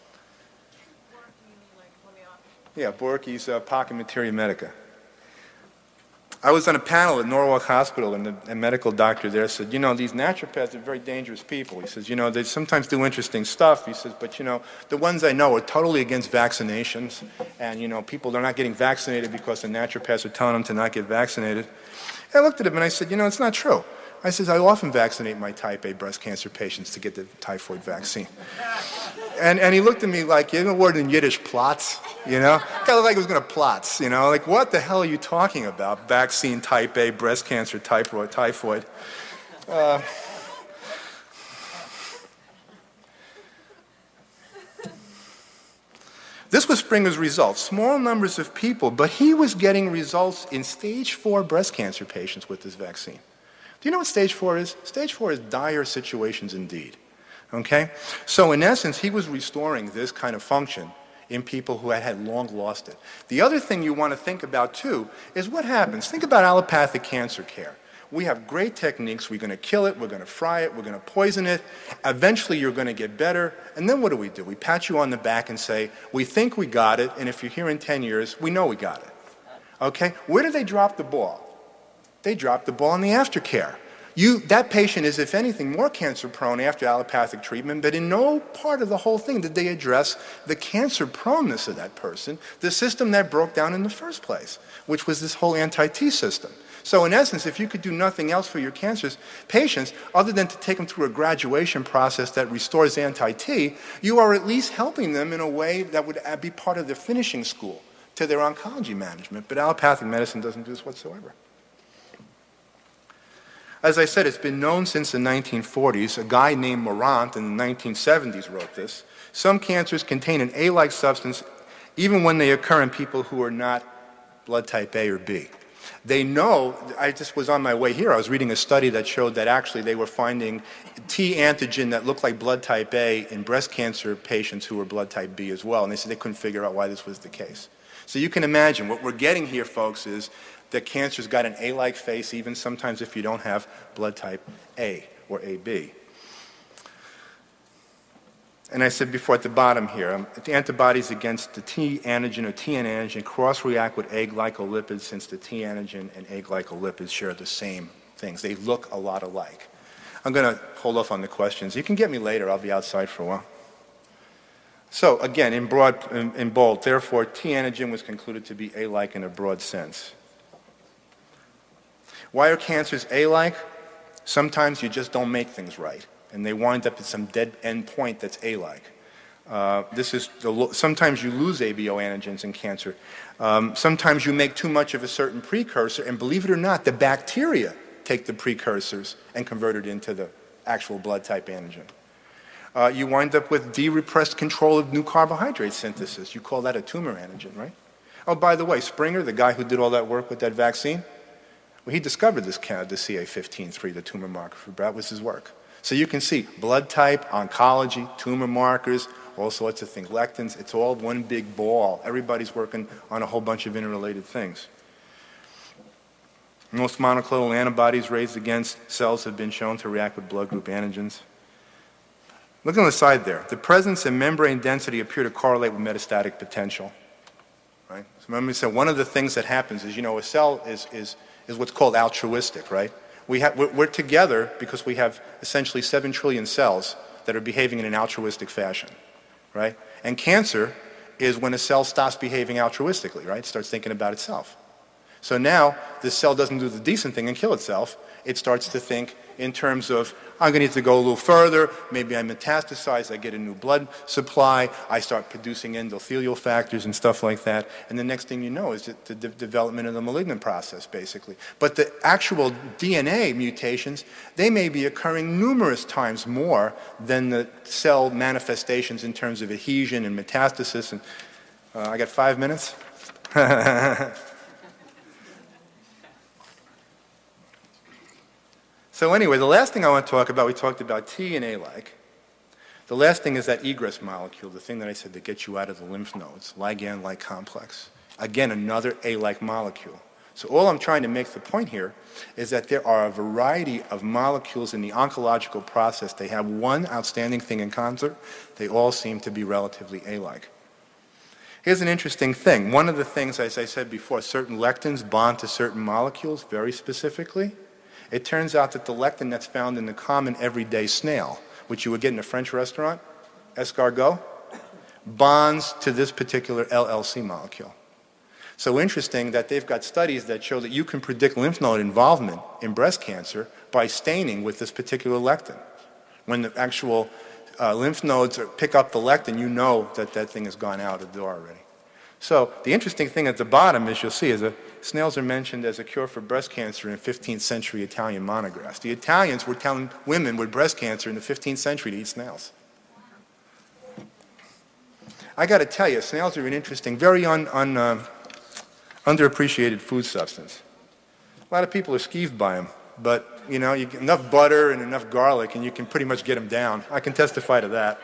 Yeah, Boerke's uh, Pocket Materia Medica. I was on a panel at Norwalk Hospital, and the a medical doctor there said, you know, these naturopaths are very dangerous people. He says, you know, they sometimes do interesting stuff. He says, but, you know, the ones I know are totally against vaccinations. And, you know, people are not getting vaccinated because the naturopaths are telling them to not get vaccinated. I looked at him and I said, you know, it's not true. I said, I often vaccinate my type A breast cancer patients to get the typhoid vaccine. And, and he looked at me like, you know the word in Yiddish, plots, you know? Kind of like he was going to plots, you know? Like, what the hell are you talking about? Vaccine, type A, breast cancer, typhoid, typhoid. Uh, This was Springer's results, small numbers of people, but he was getting results in stage four breast cancer patients with this vaccine. Do you know what stage four is? Stage four is dire situations indeed, okay? So in essence, he was restoring this kind of function in people who had, had long lost it. The other thing you want to think about too is what happens. Think about allopathic cancer care. We have great techniques. We're going to kill it. We're going to fry it. We're going to poison it. Eventually, you're going to get better. And then what do we do? We pat you on the back and say, we think we got it, and if you're here in ten years, we know we got it. Okay? Where do they drop the ball? They drop the ball in the aftercare. You, that patient is, if anything, more cancer-prone after allopathic treatment, but in no part of the whole thing did they address the cancer proneness of that person, the system that broke down in the first place, which was this whole anti-T system. So in essence, if you could do nothing else for your cancer patients other than to take them through a graduation process that restores anti-T, you are at least helping them in a way that would be part of their finishing school to their oncology management. But allopathic medicine doesn't do this whatsoever. As I said, it's been known since the nineteen forties. A guy named Morant in the nineteen seventies wrote this. Some cancers contain an A-like substance even when they occur in people who are not blood type A or B. They know, I just was on my way here, I was reading a study that showed that actually they were finding T antigen that looked like blood type A in breast cancer patients who were blood type B as well, and they said they couldn't figure out why this was the case. So you can imagine what we're getting here, folks, is that cancer's got an A-like face, even sometimes if you don't have blood type A or A B. And I said before at the bottom here, um, the antibodies against the T antigen or T N antigen cross-react with A glycolipids, since the T antigen and A glycolipids share the same things. They look a lot alike. I'm going to hold off on the questions. You can get me later. I'll be outside for a while. So again, in broad, in, in bold, therefore, T antigen was concluded to be A-like in a broad sense. Why are cancers A-like? Sometimes you just don't make things right, and they wind up at some dead end point that's A-like. Uh, this is the, sometimes you lose A B O antigens in cancer. Um, sometimes you make too much of a certain precursor, and believe it or not, the bacteria take the precursors and convert it into the actual blood type antigen. Uh, you wind up with de-repressed control of new carbohydrate synthesis. You call that a tumor antigen, right? Oh, by the way, Springer, the guy who did all that work with that vaccine, well, he discovered this, the C A fifteen three, the tumor marker for that was his work. So you can see blood type, oncology, tumor markers, all sorts of things. Lectins, it's all one big ball. Everybody's working on a whole bunch of interrelated things. Most monoclonal antibodies raised against cells have been shown to react with blood group antigens. Look on the side there. The presence and membrane density appear to correlate with metastatic potential. Right? So remember, so one of the things that happens is, you know, a cell is, is, is what's called altruistic, right? We have, we're, we're together because we have essentially seven trillion cells that are behaving in an altruistic fashion, right? And cancer is when a cell stops behaving altruistically, right? It starts thinking about itself. So now, this cell doesn't do the decent thing and kill itself. It starts to think in terms of, I'm going to need to go a little further, maybe I metastasize, I get a new blood supply, I start producing endothelial factors and stuff like that, and the next thing you know is the, the development of the malignant process, basically. But the actual D N A mutations, they may be occurring numerous times more than the cell manifestations in terms of adhesion and metastasis. And, uh, I got five minutes? So anyway, the last thing I want to talk about, we talked about T and A-like. The last thing is that egress molecule, the thing that I said that gets you out of the lymph nodes, ligand-like complex. Again, another A-like molecule. So all I'm trying to make the point here is that there are a variety of molecules in the oncological process. They have one outstanding thing in concert. They all seem to be relatively A-like. Here's an interesting thing. One of the things, as I said before, certain lectins bond to certain molecules very specifically. It turns out that the lectin that's found in the common everyday snail, which you would get in a French restaurant, escargot, bonds to this particular L L C molecule. So interesting that they've got studies that show that you can predict lymph node involvement in breast cancer by staining with this particular lectin. When the actual uh, lymph nodes are, pick up the lectin, you know that that thing has gone out the door already. So the interesting thing at the bottom, as you'll see, is that snails are mentioned as a cure for breast cancer in fifteenth century Italian monographs. The Italians were telling women with breast cancer in the fifteenth century to eat snails. I got to tell you, snails are an interesting, very un, un, uh, underappreciated food substance. A lot of people are skeeved by them, but you know, you get enough butter and enough garlic and you can pretty much get them down. I can testify to that.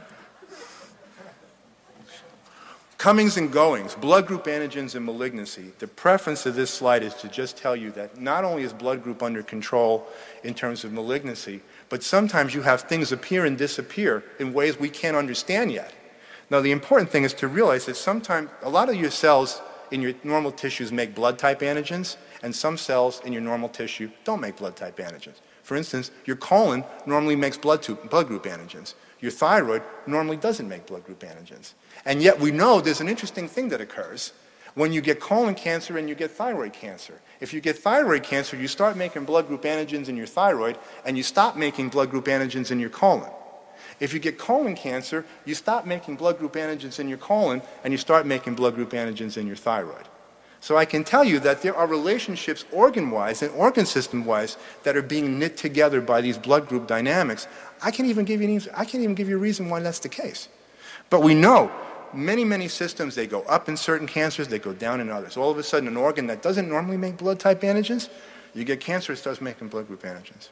Comings and goings, blood group antigens and malignancy. The preference of this slide is to just tell you that not only is blood group under control in terms of malignancy, but sometimes you have things appear and disappear in ways we can't understand yet. Now, the important thing is to realize that sometimes a lot of your cells in your normal tissues make blood type antigens, and some cells in your normal tissue don't make blood type antigens. For instance, your colon normally makes blood, blood group antigens. Your thyroid normally doesn't make blood group antigens. And yet we know there's an interesting thing that occurs when you get colon cancer and you get thyroid cancer. If you get thyroid cancer, you start making blood group antigens in your thyroid, and you stop making blood group antigens in your colon. If you get colon cancer, you stop making blood group antigens in your colon, and you start making blood group antigens in your thyroid. So I can tell you that there are relationships organ-wise and organ system-wise that are being knit together by these blood group dynamics. I can't even give you any, I can't even give you a reason why that's the case. But we know many, many systems, they go up in certain cancers, they go down in others. All of a sudden, an organ that doesn't normally make blood type antigens, you get cancer, it starts making blood group antigens.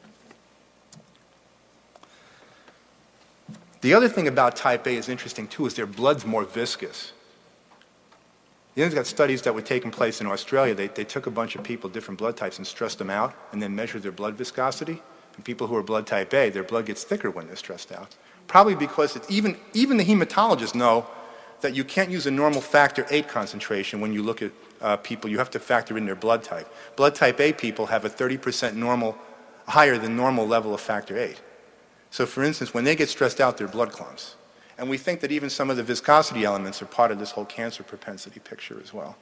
The other thing about type A is interesting too, is their blood's more viscous. You know, there's got studies that were taking place in Australia. They, they took a bunch of people, different blood types, and stressed them out, and then measured their blood viscosity. And people who are blood type A, their blood gets thicker when they're stressed out. Probably because it's even, even the hematologists know that you can't use a normal factor eight concentration when you look at uh, people. You have to factor in their blood type. Blood type A people have a thirty percent normal, higher than normal level of factor eight. So for instance, when they get stressed out, they're blood clumps. And we think that even some of the viscosity elements are part of this whole cancer propensity picture as well.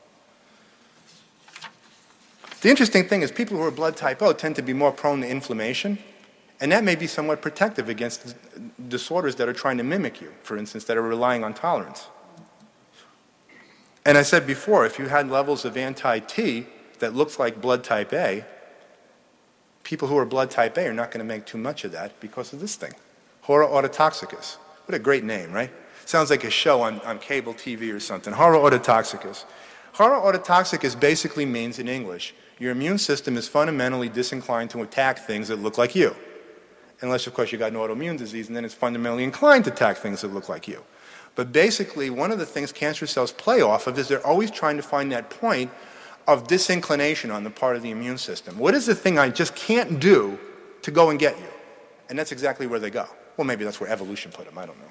The interesting thing is people who are blood type O tend to be more prone to inflammation, and that may be somewhat protective against disorders that are trying to mimic you, for instance, that are relying on tolerance. And I said before, if you had levels of anti-T that looks like blood type A, people who are blood type A are not going to make too much of that because of this thing, Hora autotoxicus. What a great name, right? Sounds like a show on, on cable T V or something. Hora autotoxicus. Hora autotoxicus basically means in English, your immune system is fundamentally disinclined to attack things that look like you. Unless, of course, you got an autoimmune disease, and then it's fundamentally inclined to attack things that look like you. But basically, one of the things cancer cells play off of is they're always trying to find that point of disinclination on the part of the immune system. What is the thing I just can't do to go and get you? And that's exactly where they go. Well, maybe that's where evolution put them, I don't know.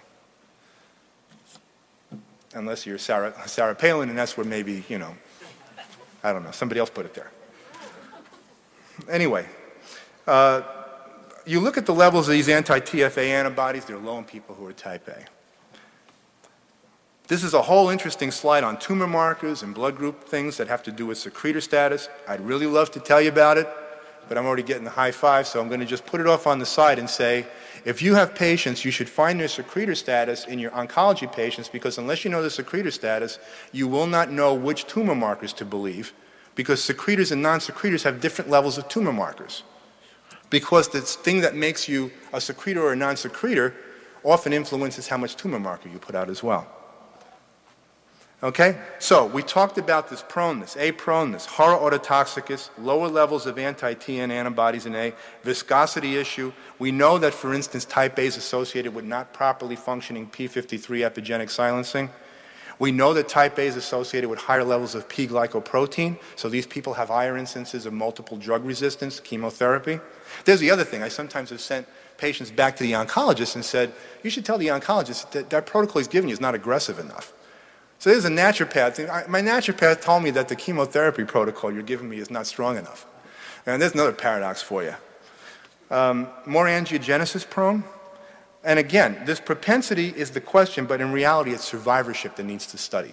Unless you're Sarah, Sarah Palin, and that's where maybe, you know, I don't know, somebody else put it there. Anyway, uh, you look at the levels of these anti-T F A antibodies, they're low in people who are type A. This is a whole interesting slide on tumor markers and blood group things that have to do with secretor status. I'd really love to tell you about it, but I'm already getting the high five, so I'm going to just put it off on the side and say, if you have patients, you should find their secretor status in your oncology patients, because unless you know the secretor status, you will not know which tumor markers to believe, because secretors and non-secretors have different levels of tumor markers. Because the thing that makes you a secretor or a non-secretor often influences how much tumor marker you put out as well. Okay, so we talked about this proneness, A proneness, Hora autotoxicus, lower levels of anti-T N antibodies in A, viscosity issue. We know that, for instance, type A is associated with not properly functioning p fifty-three epigenetic silencing. We know that type A is associated with higher levels of P-glycoprotein, so these people have higher instances of multiple drug resistance, chemotherapy. There's the other thing. I sometimes have sent patients back to the oncologist and said, you should tell the oncologist that that protocol he's giving you is not aggressive enough. So there's a naturopath thing. I, my naturopath told me that the chemotherapy protocol you're giving me is not strong enough. And there's another paradox for you. Um, more angiogenesis prone. And again, this propensity is the question, but in reality it's survivorship that needs to study.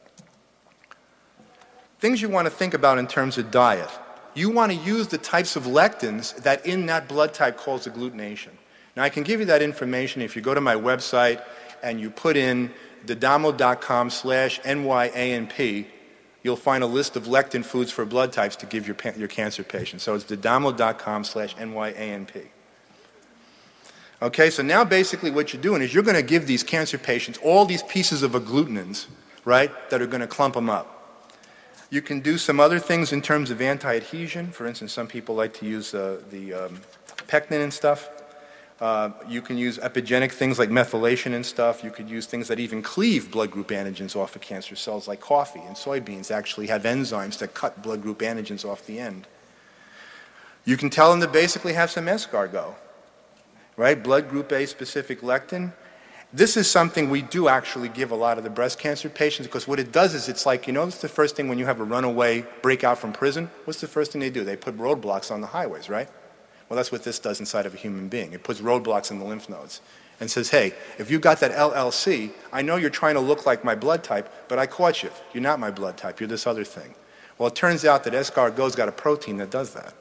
Things you want to think about in terms of diet. You want to use the types of lectins that in that blood type calls agglutination. Now I can give you that information if you go to my website and you put in dadamo.com slash NYANP, you'll find a list of lectin foods for blood types to give your, your cancer patients. So it's dadamo.com slash NYANP. Okay, so now basically what you're doing is you're going to give these cancer patients all these pieces of agglutinins, right, that are going to clump them up. You can do some other things in terms of anti-adhesion. For instance, some people like to use uh, the um, pectin and stuff. Uh, you can use epigenic things like methylation and stuff. You could use things that even cleave blood group antigens off of cancer cells, like coffee and soybeans actually have enzymes that cut blood group antigens off the end. You can tell them to basically have some escargot, right? Blood group A specific lectin. This is something we do actually give a lot of the breast cancer patients, because what it does is it's like, you know, it's the first thing when you have a runaway breakout from prison. What's the first thing they do? They put roadblocks on the highways, right? Well, that's what this does inside of a human being. It puts roadblocks in the lymph nodes and says, hey, if you've got that L L C, I know you're trying to look like my blood type, but I caught you. You're not my blood type. You're this other thing. Well, it turns out that escargot's got a protein that does that.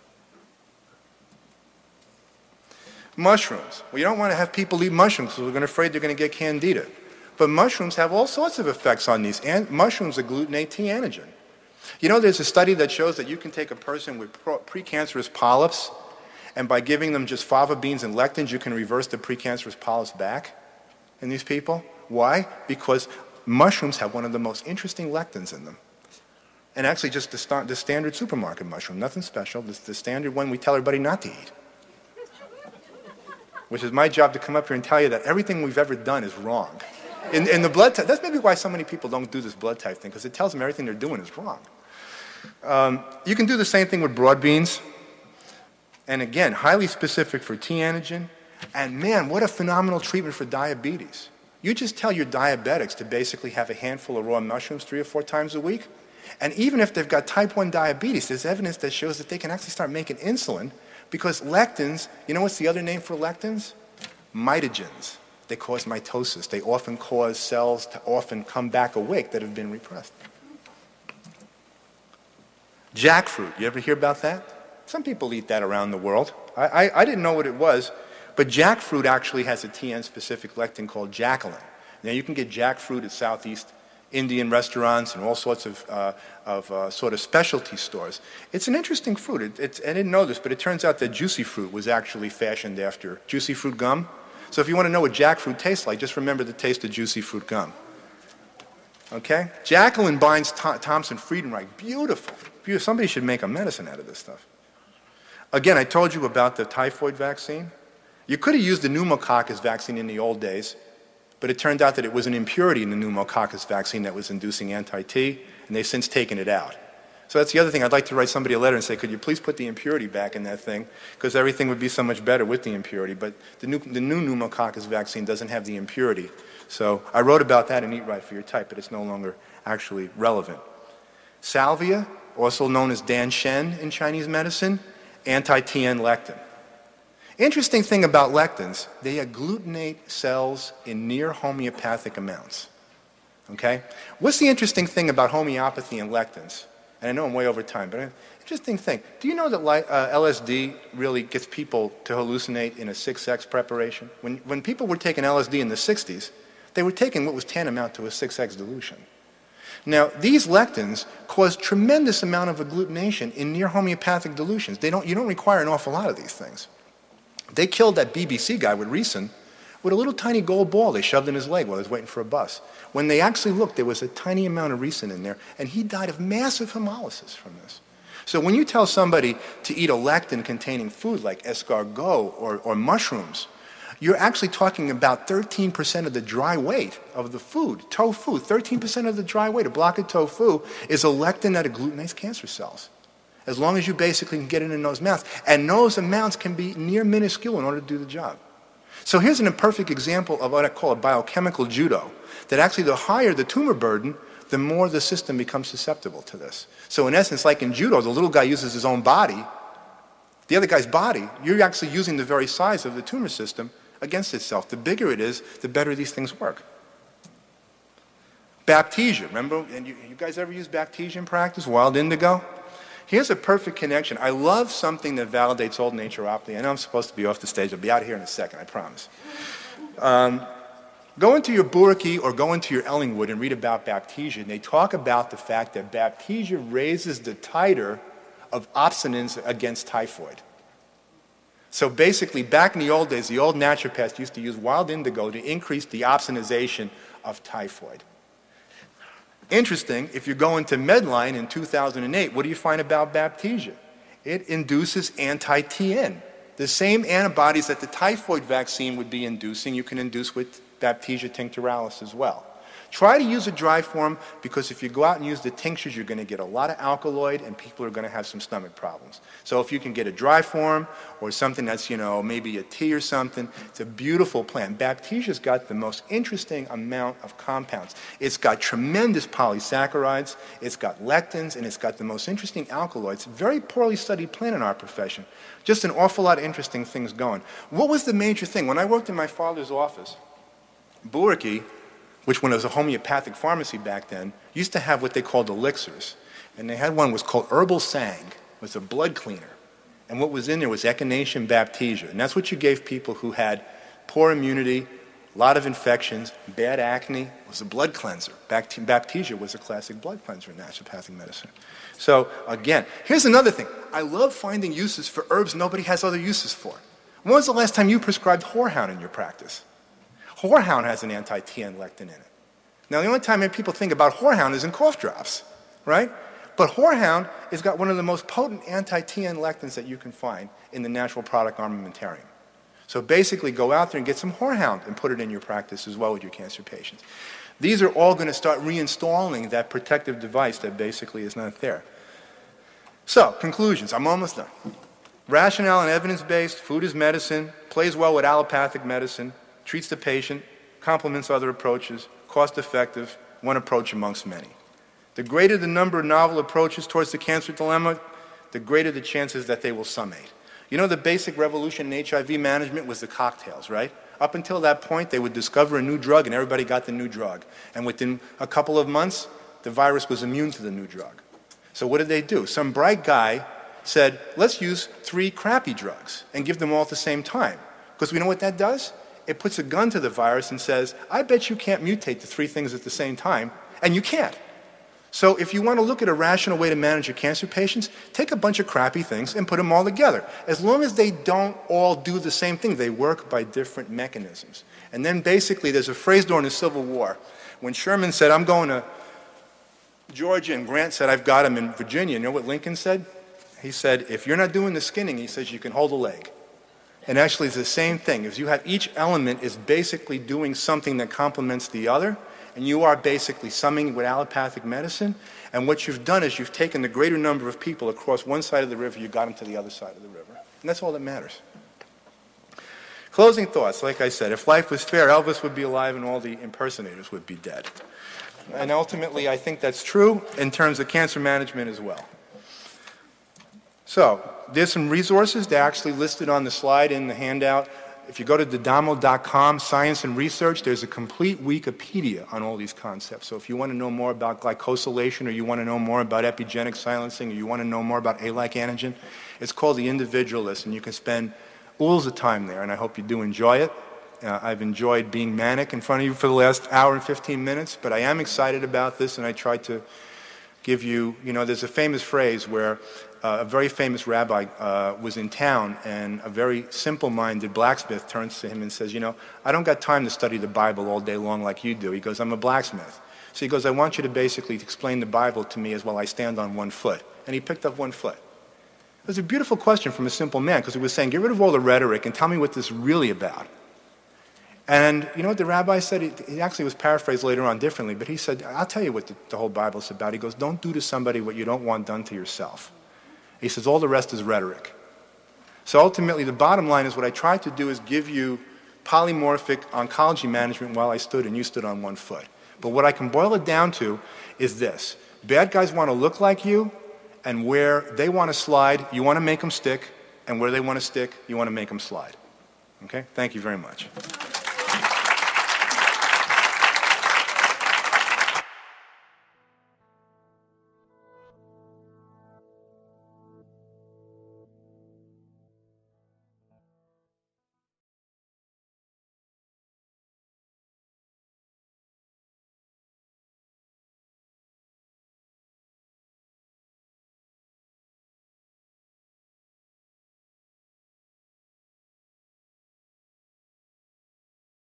Mushrooms. Well, you don't want to have people eat mushrooms because we're afraid they're going to get candida. But mushrooms have all sorts of effects on these. And mushrooms agglutinate T antigen. You know, there's a study that shows that you can take a person with precancerous polyps, and by giving them just fava beans and lectins, you can reverse the precancerous polyps back in these people. Why? Because mushrooms have one of the most interesting lectins in them. And actually just the, st the standard supermarket mushroom, nothing special, the, the standard one we tell everybody not to eat. Which is my job to come up here and tell you that everything we've ever done is wrong. In, in the blood type, that's maybe why so many people don't do this blood type thing, because it tells them everything they're doing is wrong. Um, you can do the same thing with broad beans. And again, highly specific for T antigen. And man, what a phenomenal treatment for diabetes. You just tell your diabetics to basically have a handful of raw mushrooms three or four times a week. And even if they've got type one diabetes, there's evidence that shows that they can actually start making insulin, because lectins, you know what's the other name for lectins? Mitogens. They cause mitosis. They often cause cells to often come back awake that have been repressed. Jackfruit, you ever hear about that? Some people eat that around the world. I, I, I didn't know what it was, but jackfruit actually has a T N-specific lectin called jacqueline. Now you can get jackfruit at Southeast Indian restaurants and all sorts of, uh, of uh, sort of specialty stores. It's an interesting fruit. It, it's, I didn't know this, but it turns out that juicy fruit was actually fashioned after juicy fruit gum. So if you want to know what jackfruit tastes like, just remember the taste of juicy fruit gum. Okay? Jacqueline binds Thomson Friedenreich. Beautiful. Beautiful. Somebody should make a medicine out of this stuff. Again, I told you about the typhoid vaccine. You could have used the pneumococcus vaccine in the old days, but it turned out that it was an impurity in the pneumococcus vaccine that was inducing anti-T, and they've since taken it out. So that's the other thing. I'd like to write somebody a letter and say, could you please put the impurity back in that thing, because everything would be so much better with the impurity. But the new, the new pneumococcus vaccine doesn't have the impurity. So I wrote about that in Eat Right for Your Type, but it's no longer actually relevant. Salvia, also known as Dan-Shen in Chinese medicine, anti-T N lectin. Interesting thing about lectins, they agglutinate cells in near homeopathic amounts. Okay? What's the interesting thing about homeopathy and lectins? And I know I'm way over time, but an interesting thing. Do you know that uh, L S D really gets people to hallucinate in a six X preparation? When, when people were taking L S D in the sixties, they were taking what was tantamount to a six X dilution. Now, these lectins cause tremendous amount of agglutination in near homeopathic dilutions. They don't, you don't require an awful lot of these things. They killed that B B C guy with ricin with a little tiny gold ball they shoved in his leg while he was waiting for a bus. When they actually looked, there was a tiny amount of ricin in there, and he died of massive hemolysis from this. So when you tell somebody to eat a lectin-containing food like escargot or, or mushrooms, you're actually talking about thirteen percent of the dry weight of the food. Tofu, thirteen percent of the dry weight. A block of tofu is a lectin that agglutinates cancer cells, as long as you basically can get it in those amounts. And those amounts can be near minuscule in order to do the job. So here's an imperfect example of what I call a biochemical judo, that actually the higher the tumor burden, the more the system becomes susceptible to this. So in essence, like in judo, the little guy uses his own body, the other guy's body, you're actually using the very size of the tumor system against itself. The bigger it is, the better these things work. Baptisia, remember, and you, you guys ever use Baptisia in practice, wild indigo? Here's a perfect connection. I love something that validates old naturopathy. I know I'm supposed to be off the stage. I'll be out here in a second, I promise. Um, go into your Burki or go into your Ellingwood and read about Baptisia, and they talk about the fact that Baptisia raises the titer of opsonins against typhoid. So basically, back in the old days, the old naturopaths used to use wild indigo to increase the opsonization of typhoid. Interesting, if you go into Medline in two thousand eight, what do you find about Baptisia? It induces anti-T N. The same antibodies that the typhoid vaccine would be inducing, you can induce with Baptisia tincturalis as well. Try to use a dry form, because if you go out and use the tinctures, you're going to get a lot of alkaloid and people are going to have some stomach problems. So if you can get a dry form or something that's, you know, maybe a tea or something, it's a beautiful plant. Baptisia's got the most interesting amount of compounds. It's got tremendous polysaccharides, it's got lectins, and it's got the most interesting alkaloids. Very poorly studied plant in our profession. Just an awful lot of interesting things going. What was the major thing? When I worked in my father's office, Burki, which when it was a homeopathic pharmacy back then, used to have what they called elixirs. And they had one was called Herbal Sang. It was a blood cleaner. And what was in there was Echinacea and Baptisia. And that's what you gave people who had poor immunity, a lot of infections, bad acne. It was a blood cleanser. Baptisia was a classic blood cleanser in naturopathic medicine. So again, here's another thing. I love finding uses for herbs nobody has other uses for. When was the last time you prescribed horehound in your practice? Horehound has an anti-T N lectin in it. Now, the only time people think about Whorehound is in cough drops, right? But Whorehound has got one of the most potent anti-T N lectins that you can find in the natural product armamentarium. So basically, go out there and get some Whorehound and put it in your practice as well with your cancer patients. These are all going to start reinstalling that protective device that basically is not there. So, conclusions. I'm almost done. Rationale and evidence-based, food is medicine, plays well with allopathic medicine, treats the patient, complements other approaches, cost-effective, one approach amongst many. The greater the number of novel approaches towards the cancer dilemma, the greater the chances that they will summate. You know, the basic revolution in H I V management was the cocktails, right? Up until that point, they would discover a new drug and everybody got the new drug. And within a couple of months, the virus was immune to the new drug. So what did they do? Some bright guy said, let's use three crappy drugs and give them all at the same time. Because we know what that does? It puts a gun to the virus and says, I bet you can't mutate the three things at the same time, and you can't. So if you want to look at a rational way to manage your cancer patients, take a bunch of crappy things and put them all together. As long as they don't all do the same thing, they work by different mechanisms. And then basically there's a phrase during the Civil War when Sherman said, I'm going to Georgia, and Grant said, I've got him in Virginia. You know what Lincoln said? He said, if you're not doing the skinning, he says, you can hold a leg. And actually it's the same thing. If you have each element is basically doing something that complements the other, and you are basically summing with allopathic medicine, and what you've done is you've taken the greater number of people across one side of the river, you got them to the other side of the river. And that's all that matters. Closing thoughts, like I said, if life was fair, Elvis would be alive and all the impersonators would be dead. And ultimately, I think that's true in terms of cancer management as well. So, there's some resources. They're actually listed on the slide in the handout. If you go to Dadamo dot com, Science and Research, there's a complete Wikipedia on all these concepts. So if you want to know more about glycosylation, or you want to know more about epigenic silencing, or you want to know more about A-like antigen, it's called The Individualist, and you can spend oodles of time there, and I hope you do enjoy it. Uh, I've enjoyed being manic in front of you for the last hour and fifteen minutes, but I am excited about this, and I tried to give you, you know, there's a famous phrase where Uh, a very famous rabbi uh, was in town, and a very simple-minded blacksmith turns to him and says, you know, I don't got time to study the Bible all day long like you do. He goes, I'm a blacksmith. So he goes, I want you to basically explain the Bible to me as well I stand on one foot. And he picked up one foot. It was a beautiful question from a simple man, because he was saying, get rid of all the rhetoric and tell me what this is really about. And you know what the rabbi said? He actually was paraphrased later on differently, but he said, I'll tell you what the, the whole Bible is about. He goes, don't do to somebody what you don't want done to yourself. He says, all the rest is rhetoric. So ultimately, the bottom line is what I tried to do is give you polymorphic oncology management while I stood and you stood on one foot. But what I can boil it down to is this. Bad guys want to look like you, and where they want to slide, you want to make them stick, and where they want to stick, you want to make them slide. Okay? Thank you very much.